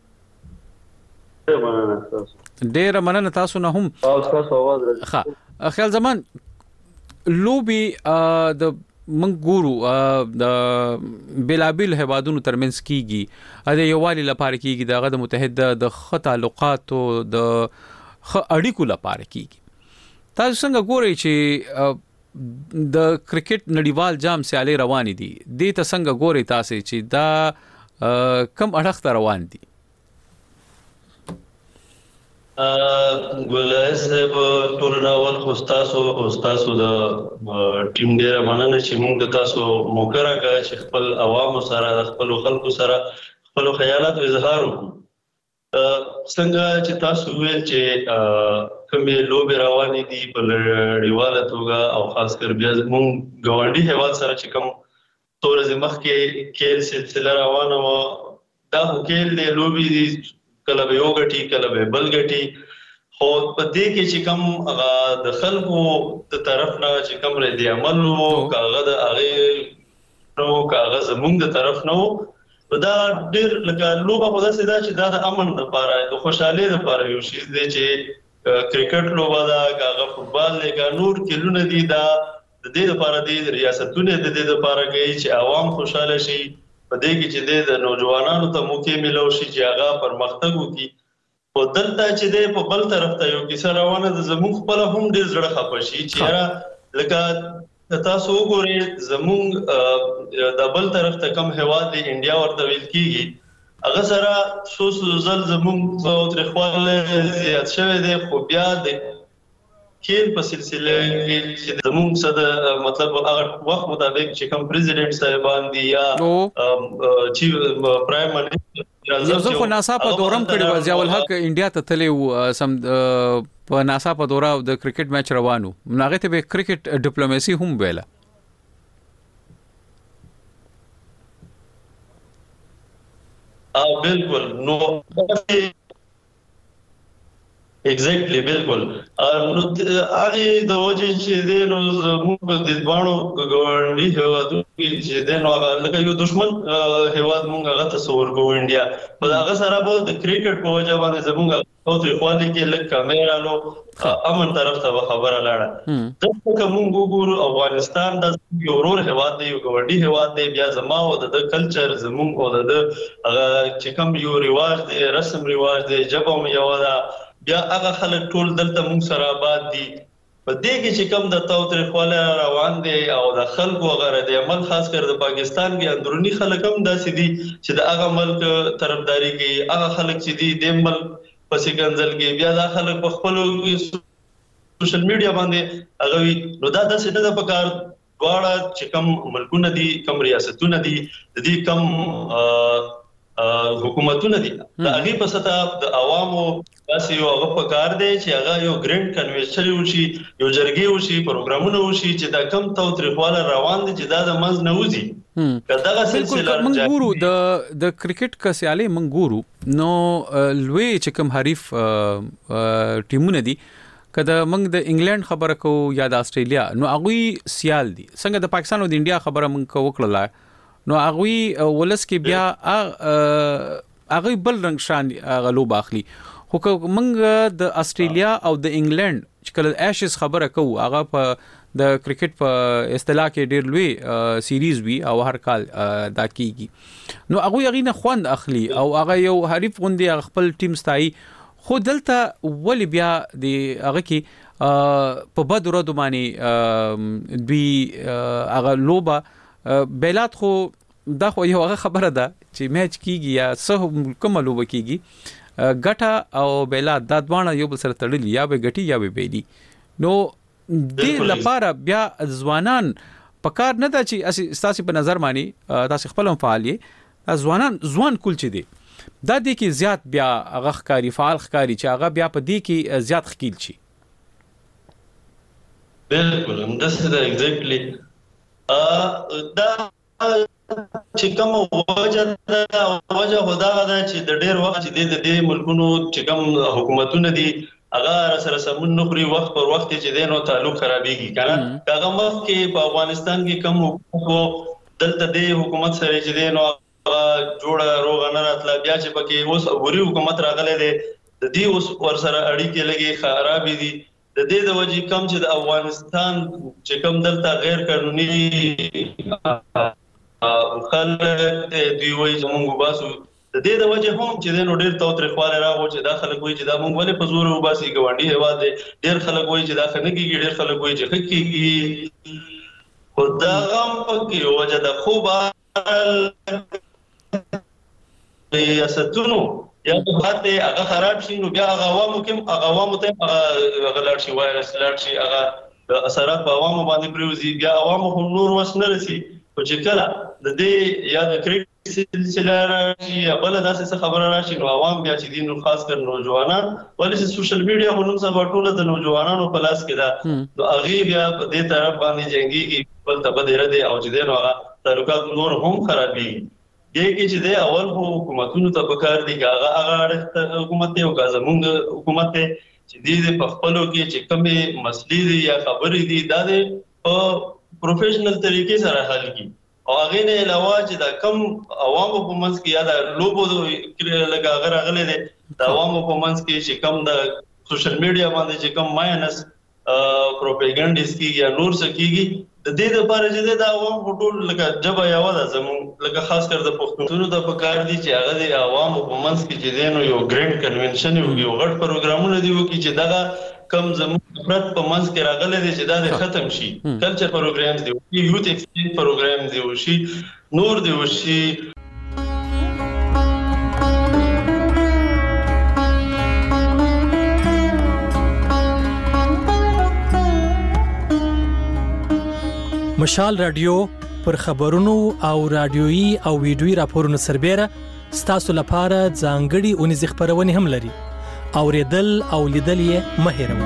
ډېر مننه تاسو نه هم تاسو आवाज راځي ښه خیال زمان لوبي د منګورو د بلابل هوادونو ترمنځ کیږي د یووالي لپاره کیږي د متحده د خط تعلقاتو د اړیکو لپاره کیږي تاسو څنګه ګورئ چې د کرکټ نړیوال جام سیالي روان دي د ته څنګه ګورئ تاسو چې دا کم اړخ ته روان دي ګولایس په ټولناول خو تاسو د ټیم ډیره مننه چې موږ د تاسو موقع راکړه چې خپل عوامو سره د خپل خلکو سره خپل خیالات اظهار وکړو څنګه چې تاسو ویل چې کومې لوبې روانې دي په نړیواله توګه او خاص کر بیا موږ ګاونډي هیواد سره چې کوم تورې مخکې کېل سلسله روانه و دا کېل د لوبې دي کله به یو غټي کله به بل غټي خو په دې کې چې کوم د خلکو د طرف نه چې کوم ردی عمل وو کاغه د هغه نو کاغه زمونږ د طرف نه وو دا ډېر لکه لوبه خو داسې ده چې دا د امن لپاره د خوشحالۍ لپاره یو شی دی چې کرکټ لوبه ده کاغه فوتبال دی کا نور کلونه دي دا د دې لپاره د ریاستونو د دې لپاره کوي چې عوام خوشاله شي په دې کې چې د نوجوانانو ته موقع ملو شي چې هغه پرمختګ وکړي او دلته چې په بل طرف ته یو کیسه روانه د زموږ خپل هم ډېر زړه خپه شي چې لکه تاسو وګورئ زموږ د بل طرف ته کم هواد دی انډیا ورته ویل کیږي هغه سره سوس زل زموږ په تاریخوال زیات شوی دی خو بیا د کېل په سلسله کې چې زموږ سره مطلب هغه وخت مطابق چې کوم پریزیډنټ صاحبان دي یا چیف پرایم منسټر یوسف ناسا په دورم کړي و ضیاء الحق انډیا ته تللی سم په ناسا په دوره د کرکټ میچ روانو مناغه ته به کرکټ ډیپلوماسي هم ویله بالکل نو ایگزیکټلی بالکل نو هغه د وجه چې د نو موږ د باندې ګورنډي هوادو چې د نو لکه یو دشمن هواد موږ هغه تصور کوو انډیا په هغه سره به د کرکټ په وجه باندې زموږ او د خپل کې لکه کیمرا نو امن طرف ته خبره لاړه دغه موږ ګورو افغانستان د یو ورور هواد دی یو ګورنډي هواد دی بیا زما او د کلچر زموږ او د هغه چې کوم یو رواج دی رسم رواج دی جبم یو دا بیا هغه خلک ټول دلته موږ سره آباد دي په دې کې چې کوم د تاوتریخواله روان دي او د خلکو غره د عمل خاص کر د پاکستان کې اندرونی خلک هم داسې دي چې د هغه ملک طرفداري کوي هغه خلک چې دي د ملک پسې ګنځل کې بیا د خلک په خپل سوشل میډیا باندې هغه نو دا داسې نه د پکار دواړه چې کوم ملکونه دي کوم ریاستونه دي د دې کوم حکومتونه دي دا هغه په ستا د عوامو تاسو یو هغه په کار دی چې هغه یو ګرینډ کنوینشن وشي یو جرګې وشي پروګرامونه وشي چې دا کم تاوتریخواله روان دي چې دا د منځ نه وځي کله سلسله منګورو د کرکټ کا سیالي منګورو نو لوی چې کوم حریف ټیمونه دي کله موږ د انګلند خبره کو یا د استرالیا نو هغه سیال دي څنګه د پاکستان او د انډیا خبره موږ وکړه نو هغه ولس کې بیا هغه بل رنگ شان غلو باخلی خو موږ د استرالیا او د انګلند چې کله ایشز خبره کوو هغه په د کرکټ په اصطلاح کې ډېر لوی سیریز وی او هر کال دا کیږي نو هغه نه خوند اخلي او هغه یو حریف غوندي خپل ټیم ستایي خو دلته ولی بیا د هغه کې په بد ورځ باندې دوی هغه لوبه بیلات خو دا خو یو هغه خبره ده چې میچ کیږي یا څه کومه لوبه کیږي ګټه او بیلا د دوانه یو بل سره تړلي یا به ګټي یا به بیلی نو د لپاره بیا ځوانان پکار نه دا چې اساسي په نظر مانی تاسو خپل فعالیت ځوان کول چي دي دا د کې زیات بیا هغه ښکاری فعال ښکاری چې هغه بیا په دې کې زیات خکیل شي بالکل همداسې دا ایگزیکټلی دا چې کوم وجه خدا غدا چې د ډېر وخت چې د دې ملکونو چې کوم حکومتونه دي هغه سره سمون نخري وخت پر وخت چې دینو تعلق خرابېږي کنه هغه وخت کې په افغانستان کې کوم حکومت دلته د حکومت سره چې دینو جوړه روغ نه راتله بیا چې پکې اوس اوري حکومت راغله د دې اوس ور سره اړیکې لګي خرابې دي د دې د وجې کم چې د افغانستان چې کم دلته غیر قانوني خلک دی وایي زموږ باسو د دې د وجې هم چې دینو ډېر توترخواله راغو چې دا خلک وایي چې دا موږ ولې په زور وباسي ګوانډي هوا دي ډېر خلک وایي چې دا خنګي ډېر خلک وایي چې خکېږي خدا غم پکې وجه د خوبه ریاستونو یا په هغه هغه خراب شي نو بیا هغه عوامو کې هغه عوامو ته هغه لاړ شي وایرس لاړ شي هغه اثرات په عوامو باندې پریوزي بیا عوامو هم نور وس نه رسي او چې کله د دې یا د کریټ سلسله راشي یا بل داسې خبره راشي نو عوام بیا چې دین خاص کر نوجوانان ولې سوشل میډیا هم سبا ټول د نوجوانانو په لاس کې ده نو هغه بیا په دې طرف باندې جنگي بل ته بدره دي او چې دین هغه تعلقات نور هم خرابي دي چې د اول حکومتونو ته پکار دي هغه حکومت او زمونږ حکومت چې د خپلو کې چې کومې مسلې دي یا خبرې دي دا د پروفیشنل طریقې سره حل کی او هغه نه علاوه چې دا کم عوامو په منځ کې یا د لوبو لګا غره دي د عوامو په منځ کې چې کم د سوشل میډیا باندې چې کم ماینس پروپاګاندا کی یا نور سکیږي د دې لپاره چې دا عوام ټول لکه جبا یا ودا زمون لکه خاص کر د پښتونونو د پکار دي چې هغه د عوامو په منځ کې چې دینو یو ګرینډ کنونشن یو غټ پروګرامونه دی وکړي چې دا کم زمون فرد په منځ کې راغلي دي چې دا ختم شي کلچر پروګرامز دی یوث ایکسچینج پروګرام دی وشي نور دی وشي مشال رادیو پر خبرونو او رادیويي او ویډیويي راپورونو سربېره ستاسو لپاره ځانګړي اونیز خبرونه هم لري اوریدل او لیدل یې مه هېروئ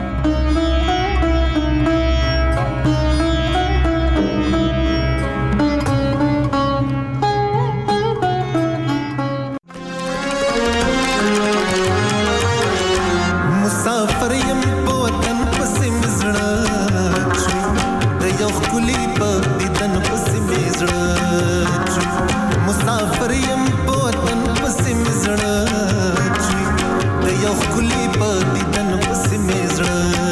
یو خلی په دیدن پس میزړه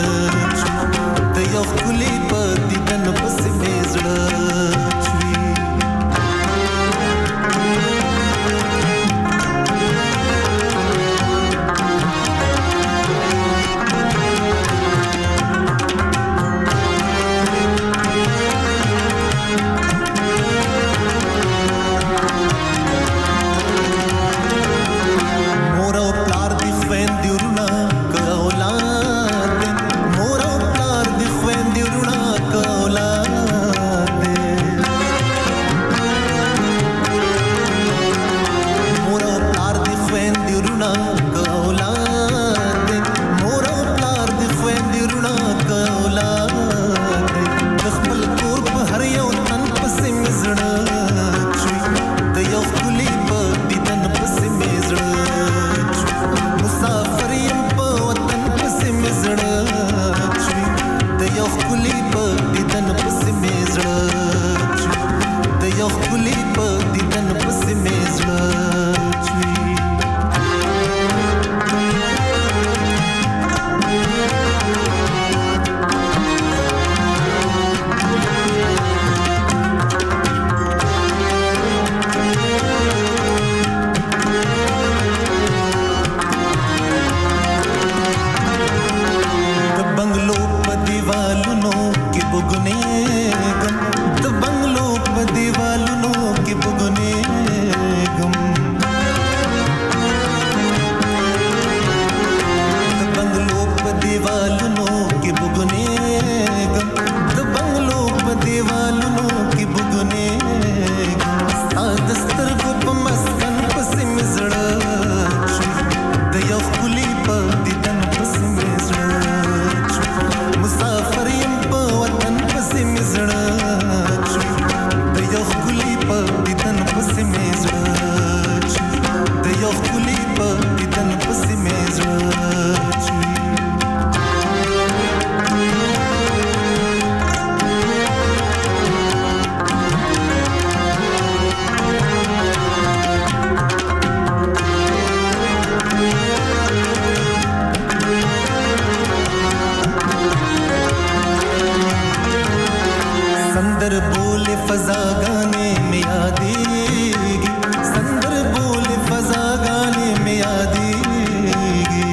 फजागाने में यादेगी, संदर बोले फजागाने में यादेगी,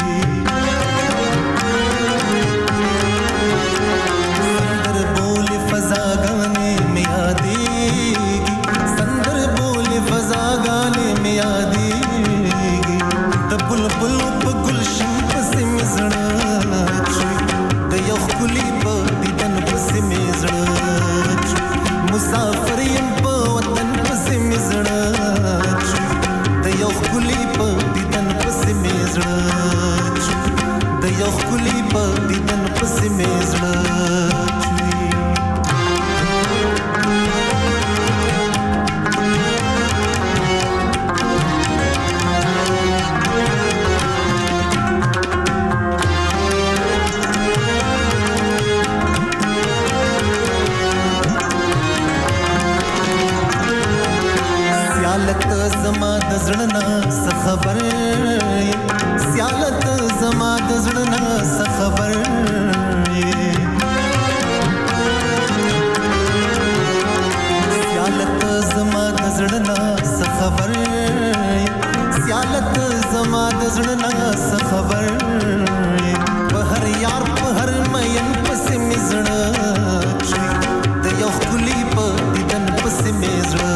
संदर बोले फजागाने में यादेगी, संदर बोले फजागाने में यादेगी, द बुलबुल प गुलशन पसे मिजड़ा द यखुली प दिदन पसे मिजड़ा मुसाफिर यम प वतन पसे मिजड़ा द यखुली प दिदन पसे मिजड़ा द यखुली प दिदन पसे मिजड़ा زما د زړه څه خبر سیالت زما د زړه څه خبر سیالت زما د زړه څه خبر سیالت زما د زړه څه خبر په هر یار په هر مین پسې مزړه د یو خلی په دیدن پسې مزړه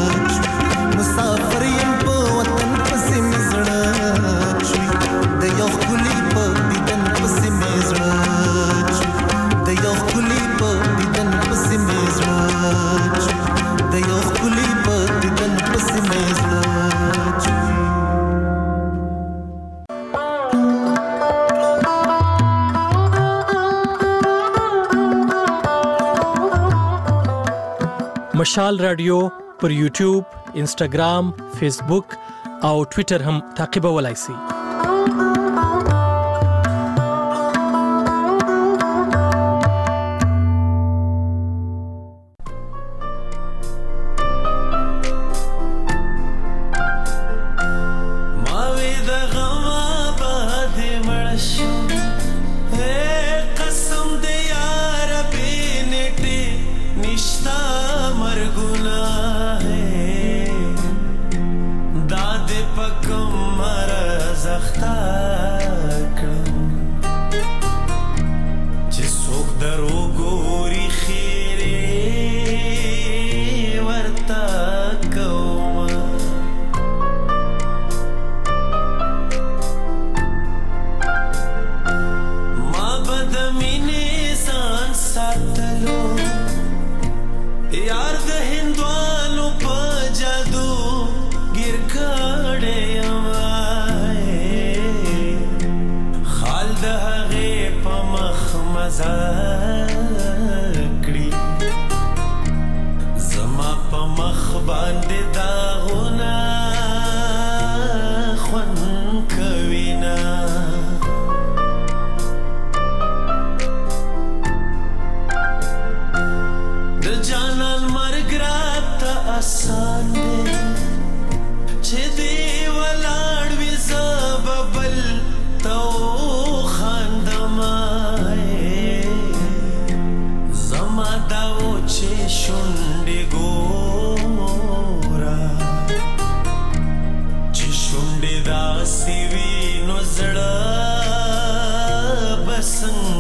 مسافر یم په وطن پسې مزړه د یو خلی په دیدن پسې مزړه د یو خلی په دیدن پسې مزړه د یو خلی په دیدن پسې مزړه مشال رادیو پر یوټیوب، انسټاګرام، فیسبوک او ټوئیټر هم تعقیبولای شئ. Sing